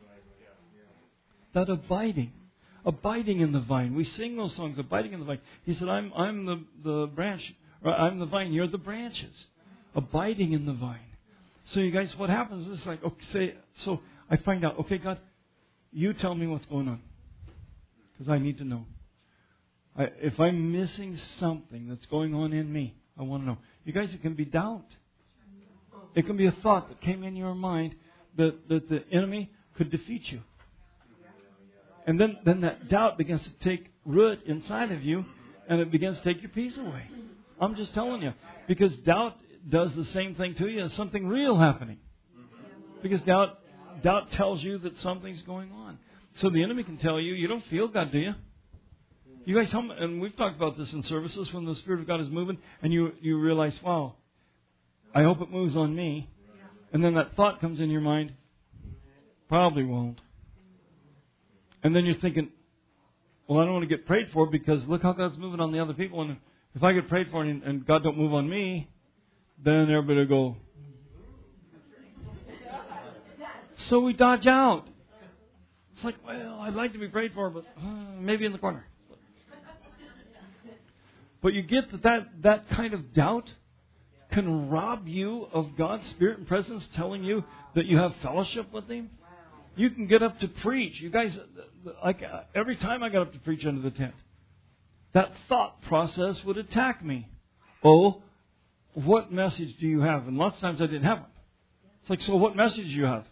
That abiding in the vine. We sing those songs, abiding in the vine. He said, I'm the branch, or I'm the vine, you're the branches. Abiding in the vine. So you guys, what happens is like, so I find out, okay, God, you tell me what's going on. Because I need to know. If I'm missing something that's going on in me, I want to know. You guys, it can be doubt. It can be a thought that came in your mind that the enemy could defeat you. And then that doubt begins to take root inside of you, and it begins to take your peace away. I'm just telling you. Because doubt does the same thing to you as something real happening. Because doubt tells you that something's going on. So the enemy can tell you don't feel God, do you? You guys, and we've talked about this in services when the Spirit of God is moving, and you realize, wow, I hope it moves on me. And then that thought comes in your mind, probably won't. And then you're thinking, well, I don't want to get prayed for because look how God's moving on the other people. And if I get prayed for and God don't move on me, then everybody will go. So we dodge out. It's like, well, I'd like to be prayed for, but maybe in the corner. But you get that kind of doubt can rob you of God's Spirit and presence telling you that you have fellowship with Him. You can get up to preach. You guys, like every time I got up to preach under the tent, that thought process would attack me. Oh, what message do you have? And lots of times I didn't have one. It's like, so what message do you have?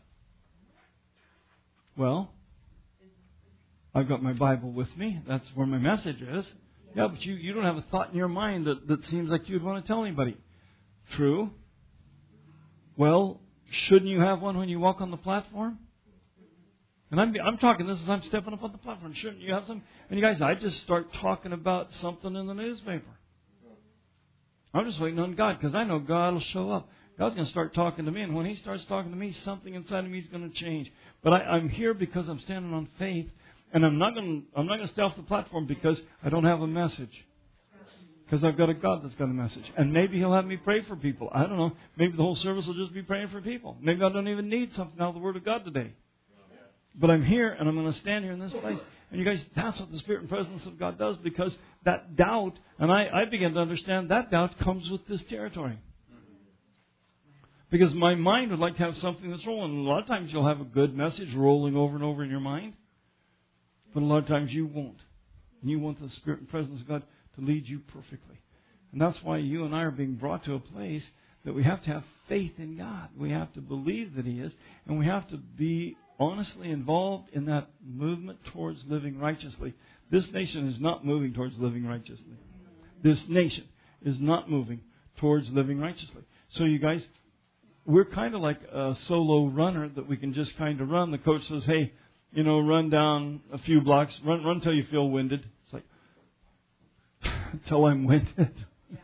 Well, I've got my Bible with me. That's where my message is. Yeah, but you don't have a thought in your mind that seems like you'd want to tell anybody. True. Well, shouldn't you have one when you walk on the platform? And I'm talking this as I'm stepping up on the platform. Shouldn't you have some? And you guys, I just start talking about something in the newspaper. I'm just waiting on God because I know God will show up. God's going to start talking to me, and when He starts talking to me, something inside of me is going to change. But I'm here because I'm standing on faith, and I'm not going to stay off the platform because I don't have a message. Because I've got a God that's got a message. And maybe He'll have me pray for people. I don't know. Maybe the whole service will just be praying for people. Maybe I don't even need something out of the Word of God today. But I'm here, and I'm going to stand here in this place. And you guys, that's what the Spirit and presence of God does, because that doubt, and I begin to understand that doubt comes with this territory. Because my mind would like to have something that's rolling. And a lot of times you'll have a good message rolling over and over in your mind. But a lot of times you won't. And you want the Spirit and presence of God to lead you perfectly. And that's why you and I are being brought to a place that we have to have faith in God. We have to believe that He is. And we have to be honestly involved in that movement towards living righteously. This nation is not moving towards living righteously. This nation is not moving towards living righteously. So you guys, we're kind of like a solo runner that we can just kind of run. The coach says, hey, run down a few blocks. Run till you feel winded. It's like, until I'm winded.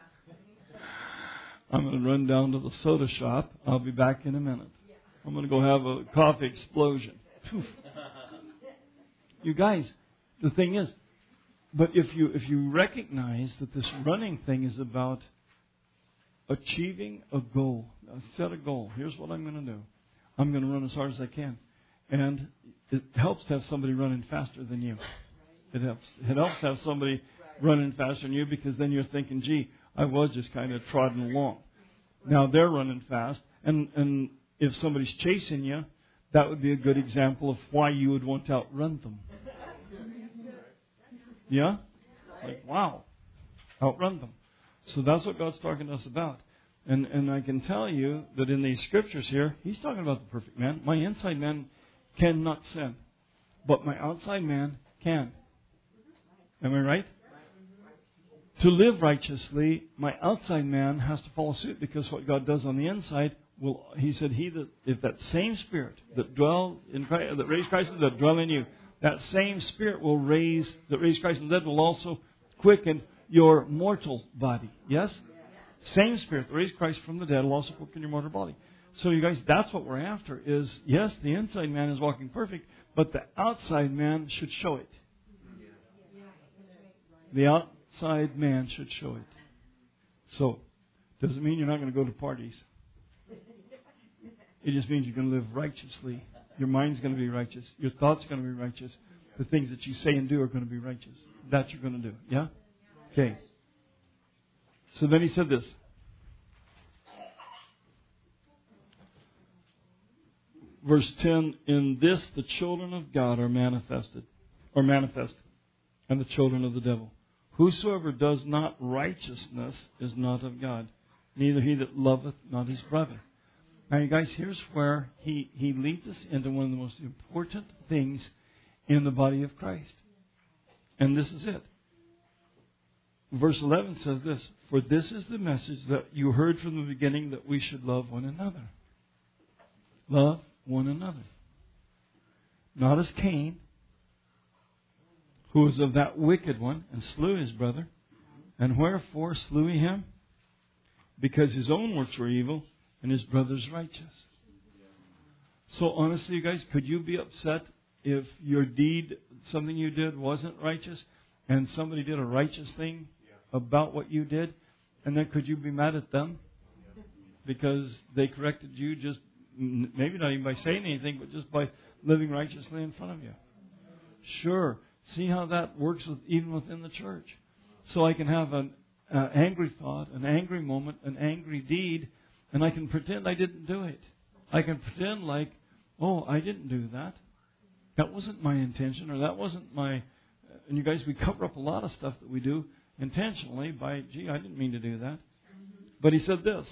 I'm going to run down to the soda shop. I'll be back in a minute. I'm going to go have a coffee explosion. You guys, the thing is, but if you recognize that this running thing is about achieving a goal, set a goal. Here's what I'm going to do. I'm going to run as hard as I can. And it helps to have somebody running faster than you. It helps. It helps to have somebody running faster than you, because then you're thinking, gee, I was just kind of trotting along. Now they're running fast. And if somebody's chasing you, that would be a good example of why you would want to outrun them. Yeah? It's like, wow. Outrun them. So that's what God's talking to us about. And I can tell you that in these scriptures here, He's talking about the perfect man. My inside man cannot sin, but my outside man can. Am I right? To live righteously, my outside man has to follow suit, because what God does on the inside will, He said, if that same Spirit that dwell in Christ, that raised Christ from the dead, dwell in you, that same Spirit that raised Christ from the dead will also quicken your mortal body. Yes? Same Spirit that raised Christ from the dead will also quicken your mortal body. So you guys, that's what we're after is, yes, the inside man is walking perfect, but the outside man should show it. The outside man should show it. So, doesn't mean you're not going to go to parties. It just means you're going to live righteously. Your mind's going to be righteous. Your thoughts are going to be righteous. The things that you say and do are going to be righteous. That you're going to do. Yeah? Okay. So then he said this. Verse 10, in this the children of God are manifest, and the children of the devil. Whosoever does not righteousness is not of God, neither he that loveth not his brother. Now, you guys, here's where he leads us into one of the most important things in the body of Christ. And this is it. Verse 11 says this, for this is the message that you heard from the beginning, that we should love one another. Love one another. Not as Cain, who was of that wicked one, and slew his brother. And wherefore slew he him? Because his own works were evil, and his brother's righteous. So honestly, you guys, could you be upset if your deed, something you did, wasn't righteous, and somebody did a righteous thing about what you did? And then could you be mad at them because they corrected you, just maybe not even by saying anything, but just by living righteously in front of you? Sure. See how that works even within the church. So I can have angry thought, an angry moment, an angry deed, and I can pretend I didn't do it. I can pretend like, oh, I didn't do that. That wasn't my intention, or that wasn't my... And you guys, we cover up a lot of stuff that we do intentionally by, gee, I didn't mean to do that. But he said this,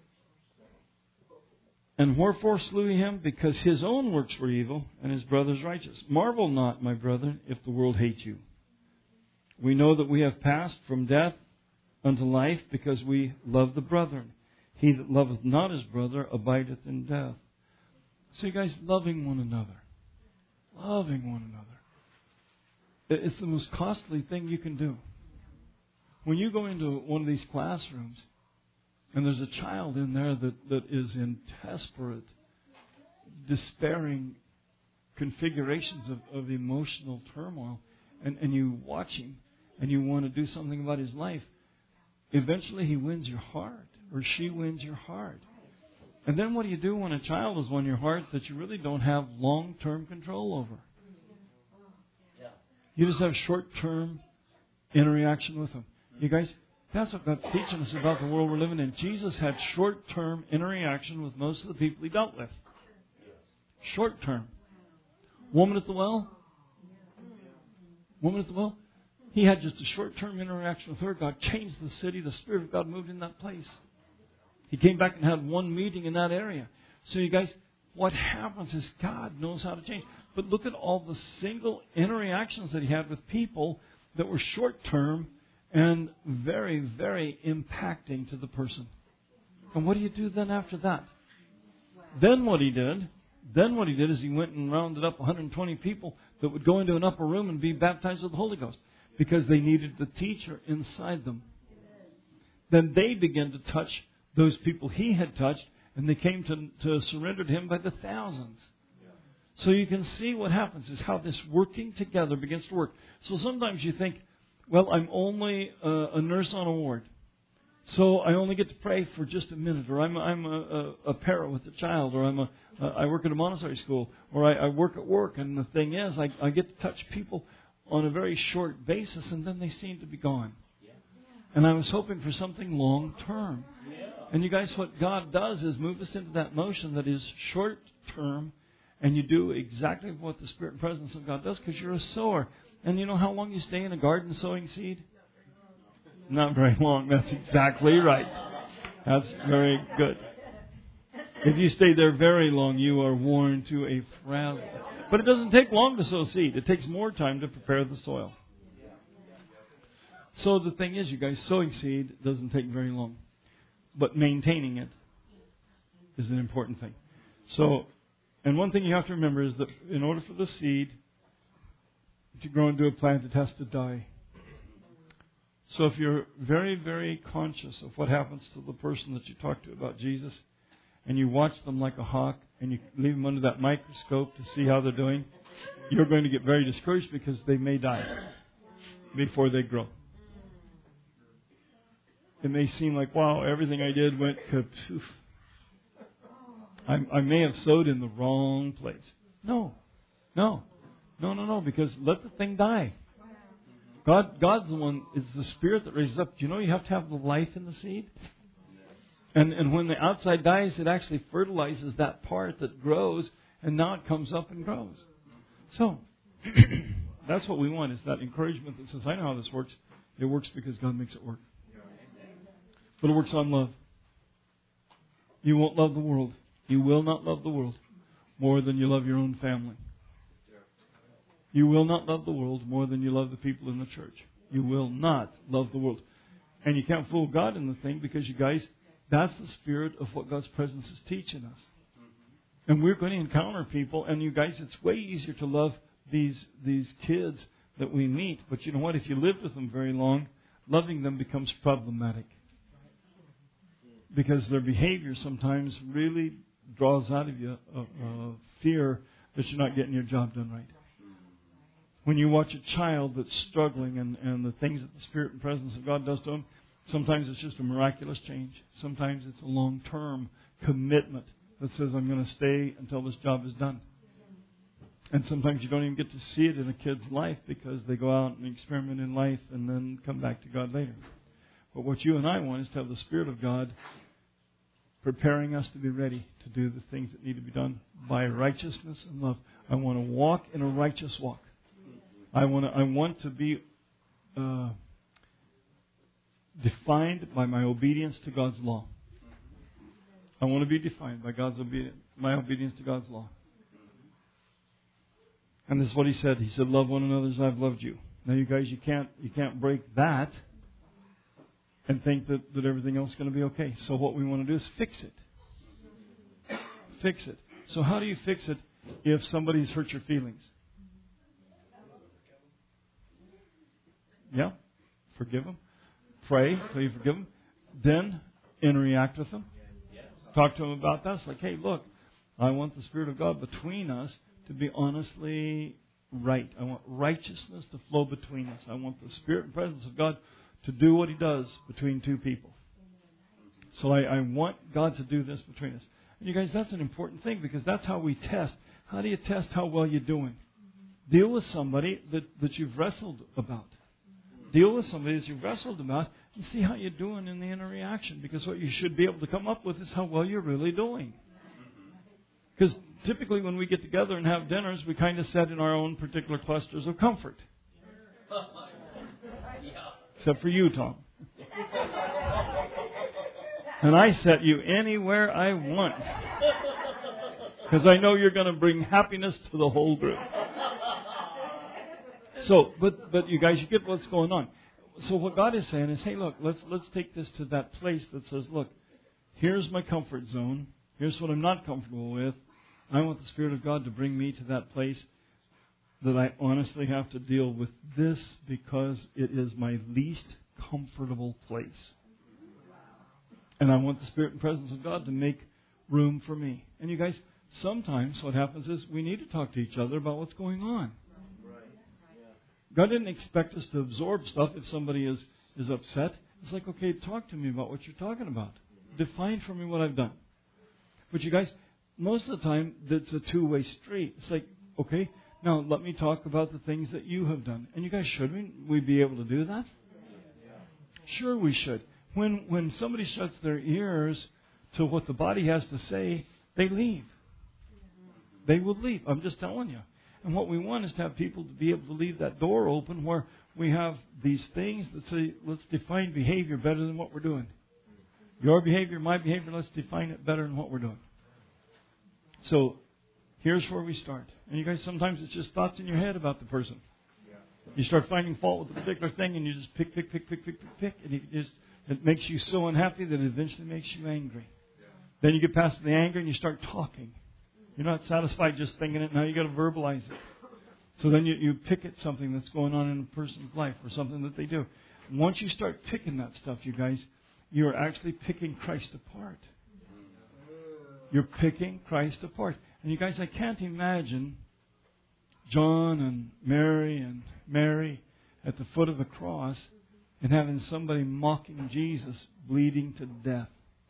and wherefore slew he him? Because his own works were evil, and his brother's righteous. Marvel not, my brethren, if the world hate you. We know that we have passed from death unto life, because we love the brethren. He that loveth not his brother abideth in death. So you guys, loving one another. Loving one another. It's the most costly thing you can do. When you go into one of these classrooms, and there's a child in there that is in desperate, despairing configurations of emotional turmoil, and you watch him, and you want to do something about his life, eventually he wins your heart, or she wins your heart. And then what do you do when a child has won your heart that you really don't have long-term control over? You just have short-term interaction with them. You guys, that's what God's teaching us about the world we're living in. Jesus had short-term interaction with most of the people he dealt with. Short-term. Woman at the well? Woman at the well? He had just a short-term interaction with her. God changed the city. The Spirit of God moved in that place. He came back and had one meeting in that area. So you guys, what happens is God knows how to change. But look at all the single interactions that he had with people that were short-term and very, very impacting to the person. And what do you do then after that? Then what he did is he went and rounded up 120 people that would go into an upper room and be baptized with the Holy Ghost, because they needed the teacher inside them. Then they began to touch those people he had touched, and they came to surrender to him by the thousands. So you can see what happens is how this working together begins to work. So sometimes you think, well, I'm only a nurse on a ward, so I only get to pray for just a minute, or I'm a parent with a child, or I work at a Montessori school, or I work at work, and the thing is, I get to touch people on a very short basis, and then they seem to be gone. And I was hoping for something long term. And you guys, what God does is move us into that motion that is short term, and you do exactly what the Spirit and presence of God does, because you're a sower. And you know how long you stay in a garden sowing seed? Not very long. That's exactly right. That's very good. If you stay there very long, you are worn to a frazzle. But it doesn't take long to sow seed. It takes more time to prepare the soil. So the thing is, you guys, sowing seed doesn't take very long. But maintaining it is an important thing. So, and one thing you have to remember is that in order for the seed to grow into a plant, it has to die. So if you're very, very conscious of what happens to the person that you talk to about Jesus, and you watch them like a hawk, and you leave them under that microscope to see how they're doing, you're going to get very discouraged, because they may die before they grow. It may seem like, wow, everything I did went kapoof. I may have sowed in the wrong place. No, because let the thing die. God's the one, it's the Spirit that raises up. Do you know you have to have the life in the seed? And when the outside dies, it actually fertilizes that part that grows, and now it comes up and grows. So, that's what we want, is that encouragement that says, I know how this works. It works because God makes it work. But it works on love. You won't love the world. You will not love the world more than you love your own family. You will not love the world more than you love the people in the church. You will not love the world. And you can't fool God in the thing, because you guys, that's the spirit of what God's presence is teaching us. And we're going to encounter people, and you guys, it's way easier to love these kids that we meet. But you know what? If you live with them very long, loving them becomes problematic. Because their behavior sometimes really draws out of you a fear that you're not getting your job done right. When you watch a child that's struggling and the things that the Spirit and presence of God does to them, sometimes it's just a miraculous change. Sometimes it's a long-term commitment that says, I'm going to stay until this job is done. And sometimes you don't even get to see it in a kid's life, because they go out and experiment in life and then come back to God later. But what you and I want is to have the Spirit of God preparing us to be ready to do the things that need to be done by righteousness and love. I want to walk in a righteous walk. I want to be defined by my obedience to God's law. I want to be defined by my obedience to God's law. And this is what He said. He said, love one another as I've loved you. Now you guys, you can't break that and think that everything else is going to be okay. So what we want to do is fix it. Fix it. So how do you fix it if somebody's hurt your feelings? Yeah? Forgive them. Pray till you forgive them. Then interact with them. Talk to them about that. It's like, hey, look, I want the Spirit of God between us to be honestly right. I want righteousness to flow between us. I want the Spirit and presence of God to do what He does between two people. So I want God to do this between us. And you guys, that's an important thing because that's how we test. How do you test how well you're doing? Deal with somebody that you've wrestled about. Deal with somebody that you've wrestled about and see how you're doing in the interaction. Because what you should be able to come up with is how well you're really doing. Because typically when we get together and have dinners, we kind of set in our own particular clusters of comfort. Except for you, Tom. And I set you anywhere I want. Because I know you're going to bring happiness to the whole group. So, but you guys, you get what's going on. So what God is saying is, hey, look, let's take this to that place that says, look, here's my comfort zone. Here's what I'm not comfortable with. I want the Spirit of God to bring me to that place that I honestly have to deal with this because it is my least comfortable place. And I want the Spirit and presence of God to make room for me. And you guys, sometimes what happens is we need to talk to each other about what's going on. God didn't expect us to absorb stuff if somebody is upset. It's like, okay, talk to me about what you're talking about. Define for me what I've done. But you guys, most of the time, it's a two-way street. It's like, okay, now let me talk about the things that you have done. And you guys, should we be able to do that? Sure we should. When somebody shuts their ears to what the body has to say, they leave. They will leave. I'm just telling you. And what we want is to have people to be able to leave that door open where we have these things that say, let's define behavior better than what we're doing. Your behavior, my behavior, let's define it better than what we're doing. So, here's where we start. And you guys, sometimes it's just thoughts in your head about the person. You start finding fault with a particular thing and you just pick. And it makes you so unhappy that it eventually makes you angry. Then you get past the anger and you start talking. You're not satisfied just thinking it. Now you've got to verbalize it. So then you pick at something that's going on in a person's life or something that they do. And once you start picking that stuff, you guys, you're actually picking Christ apart. You're picking Christ apart. And you guys, I can't imagine John and Mary at the foot of the cross and having somebody mocking Jesus, bleeding to death.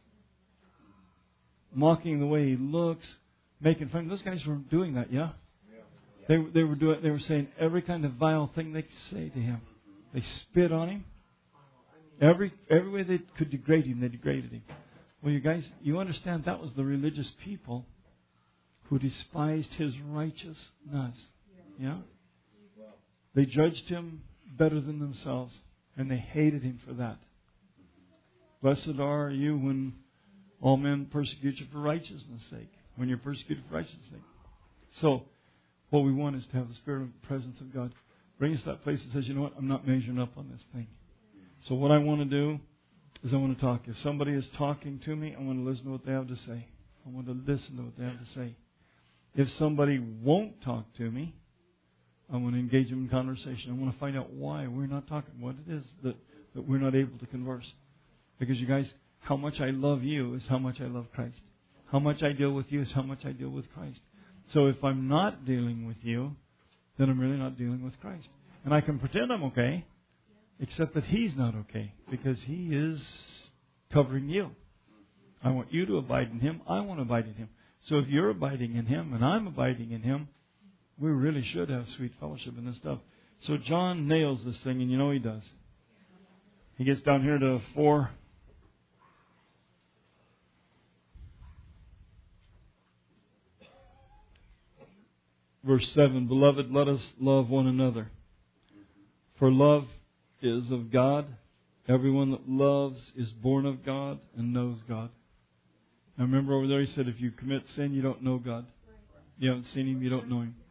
Mocking the way He looks. Making fun. Those guys were doing that, yeah? They were saying every kind of vile thing they could say to Him. They spit on Him. Every way they could degrade Him, they degraded Him. Well, you guys, you understand that was the religious people who despised His righteousness. Yeah? They judged Him better than themselves, and they hated Him for that. Blessed are you when all men persecute you for righteousness' sake. When you're persecuted for righteousness' sake. So, what we want is to have the Spirit and presence of God bring us to that place that says, you know what, I'm not measuring up on this thing. So what I want to do is I want to talk. If somebody is talking to me, I want to listen to what they have to say. I want to listen to what they have to say. If somebody won't talk to me, I want to engage them in conversation. I want to find out why we're not talking, what it is that we're not able to converse. Because you guys, how much I love you is how much I love Christ. How much I deal with you is how much I deal with Christ. So if I'm not dealing with you, then I'm really not dealing with Christ. And I can pretend I'm okay, except that He's not okay, because He is covering you. I want you to abide in Him. I want to abide in Him. So if you're abiding in Him and I'm abiding in Him, we really should have sweet fellowship in this stuff. So John nails this thing, and you know he does. He gets down here to 4. Verse 7, Beloved, let us love one another. For love is of God. Everyone that loves is born of God and knows God. Now remember over there he said, if you commit sin, you don't know God. You haven't seen Him, you don't know Him.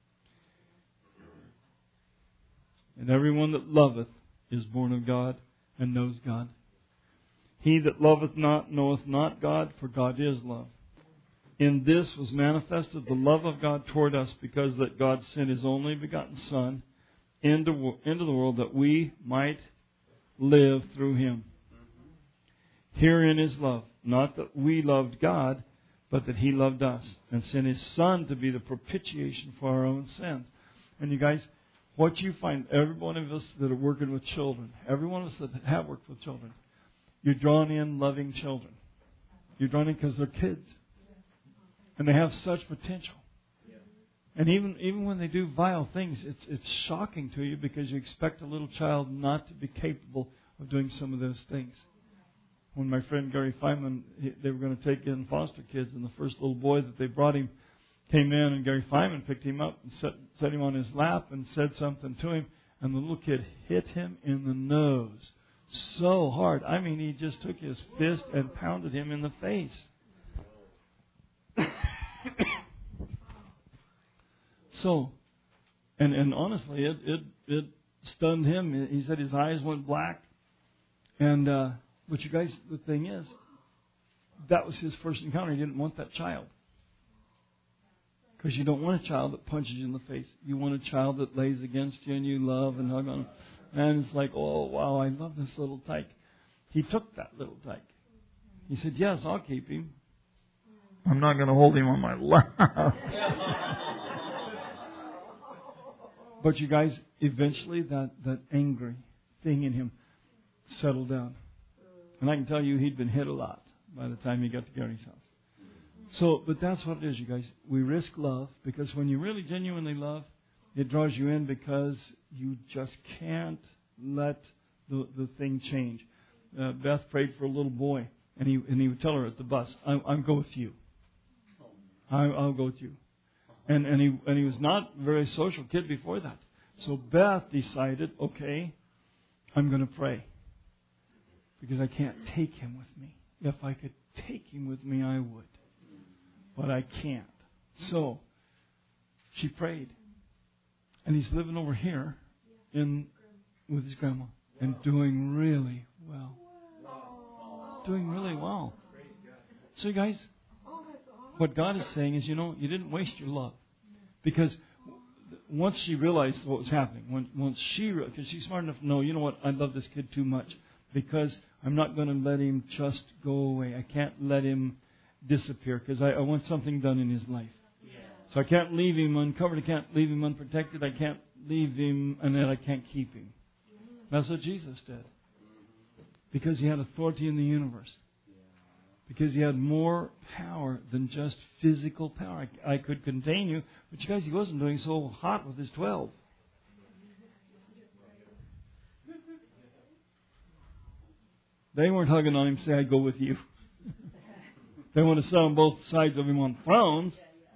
And everyone that loveth is born of God and knows God. He that loveth not knoweth not God, for God is love. In this was manifested the love of God toward us, because that God sent His only begotten Son into the world that we might live through Him. Herein is love, not that we loved God, but that He loved us and sent His Son to be the propitiation for our own sins. And you guys, what you find, every one of us that are working with children, every one of us that have worked with children, you're drawn in loving children. You're drawn in because they're kids. And they have such potential. And even when they do vile things, it's shocking to you because you expect a little child not to be capable of doing some of those things. When my friend Gary Feynman, they were going to take in foster kids, and the first little boy that they brought him came in, and Gary Feynman picked him up and set him on his lap and said something to him, and the little kid hit him in the nose so hard. I mean, he just took his fist and pounded him in the face. So, and honestly, it stunned him. He said his eyes went black. And but you guys, the thing is, that was his first encounter. He didn't want that child, because you don't want a child that punches you in the face. You want a child that lays against you and you love and hug on him. And it's like, oh wow, I love this little tyke. He took that little tyke. He said, yes, I'll keep him. I'm not going to hold him on my lap. But you guys, eventually that angry thing in him settled down. And I can tell you he'd been hit a lot by the time he got to Gary's house. So, but that's what it is, you guys. We risk love, because when you really genuinely love, it draws you in because you just can't let the thing change. Beth prayed for a little boy, and he would tell her at the bus, I'll go with you. I'll go with you. And he was not a very social kid before that. So Beth decided, okay, I'm going to pray, because I can't take him with me. If I could take him with me, I would. But I can't. So she prayed. And he's living over here with his grandma and doing really well. Doing really well. So you guys, what God is saying is, you didn't waste your love. Because once she realized what was happening, because she's smart enough to know, you know what, I love this kid too much, because I'm not going to let him just go away. I can't let him disappear, because I want something done in his life. So I can't leave him uncovered. I can't leave him unprotected. I can't leave him, and then I can't keep him. That's what Jesus did. Because He had authority in the universe. Because He had more power than just physical power. I could contain you, but you guys, He wasn't doing so hot with His 12. They weren't hugging on Him, say, I go with you. They want to sit on both sides of Him on thrones.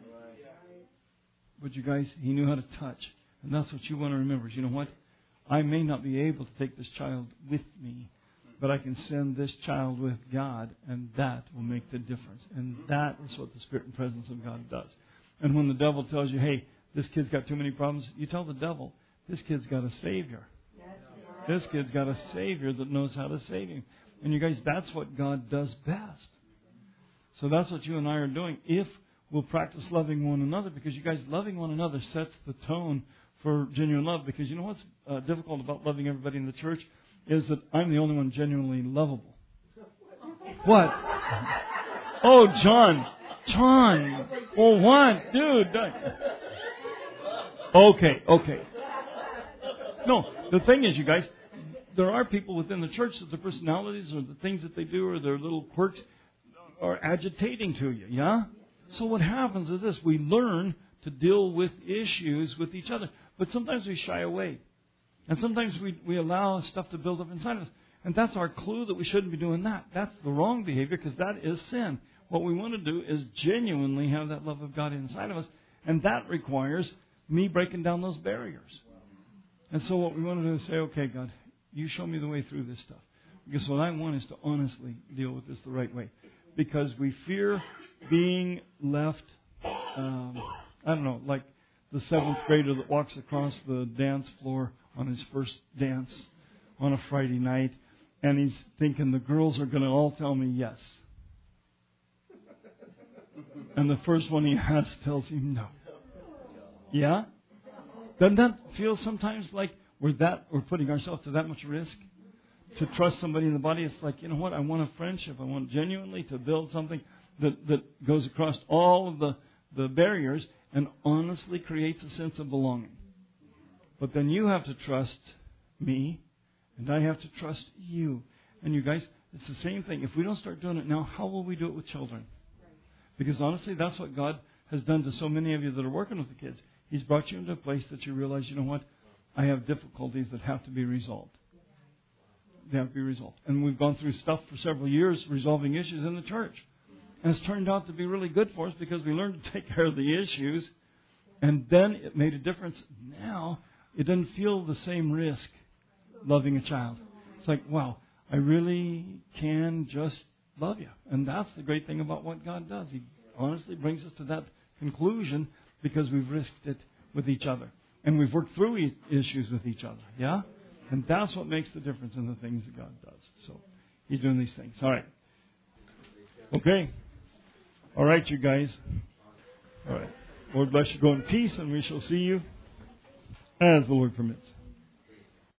But you guys, He knew how to touch. And that's what you want to remember. You know what? I may not be able to take this child with me, but I can send this child with God, and that will make the difference. And that is what the Spirit and presence of God does. And when the devil tells you, hey, this kid's got too many problems, you tell the devil, this kid's got a Savior. This kid's got a Savior that knows how to save him. And you guys, that's what God does best. So that's what you and I are doing if we'll practice loving one another, because you guys, loving one another sets the tone for genuine love. Because you know what's difficult about loving everybody in the church is that I'm the only one genuinely lovable. What? Oh, John. Oh, what? Dude. Okay. No, the thing is, you guys, there are people within the church that their personalities or the things that they do or their little quirks are agitating to you, yeah? So what happens is this. We learn to deal with issues with each other. But sometimes we shy away. And sometimes we allow stuff to build up inside of us. And that's our clue that we shouldn't be doing that. That's the wrong behavior because that is sin. What we want to do is genuinely have that love of God inside of us. And that requires me breaking down those barriers. And so what we want to do is say, okay, God, you show me the way through this stuff. Because what I want is to honestly deal with this the right way. Because we fear being left, like the 7th grader that walks across the dance floor on his first dance on a Friday night. And he's thinking the girls are going to all tell me yes. And the first one he asks tells him no. Yeah? Doesn't that feel sometimes like we're putting ourselves to that much risk? To trust somebody in the body, it's like, you know what, I want a friendship. I want genuinely to build something that goes across all of the barriers and honestly creates a sense of belonging. But then you have to trust me, and I have to trust you. And you guys, it's the same thing. If we don't start doing it now, how will we do it with children? Because honestly, that's what God has done to so many of you that are working with the kids. He's brought you into a place that you realize, you know what, I have difficulties that have to be resolved. They have to be resolved. And we've gone through stuff for several years resolving issues in the church. And it's turned out to be really good for us because we learned to take care of the issues. And then it made a difference. Now, it doesn't feel the same risk loving a child. It's like, wow, I really can just love you. And that's the great thing about what God does. He honestly brings us to that conclusion because we've risked it with each other. And we've worked through issues with each other. Yeah? And that's what makes the difference in the things that God does. So He's doing these things. All right. Okay. All right, you guys. All right. Lord bless you. Go in peace, and we shall see you as the Lord permits.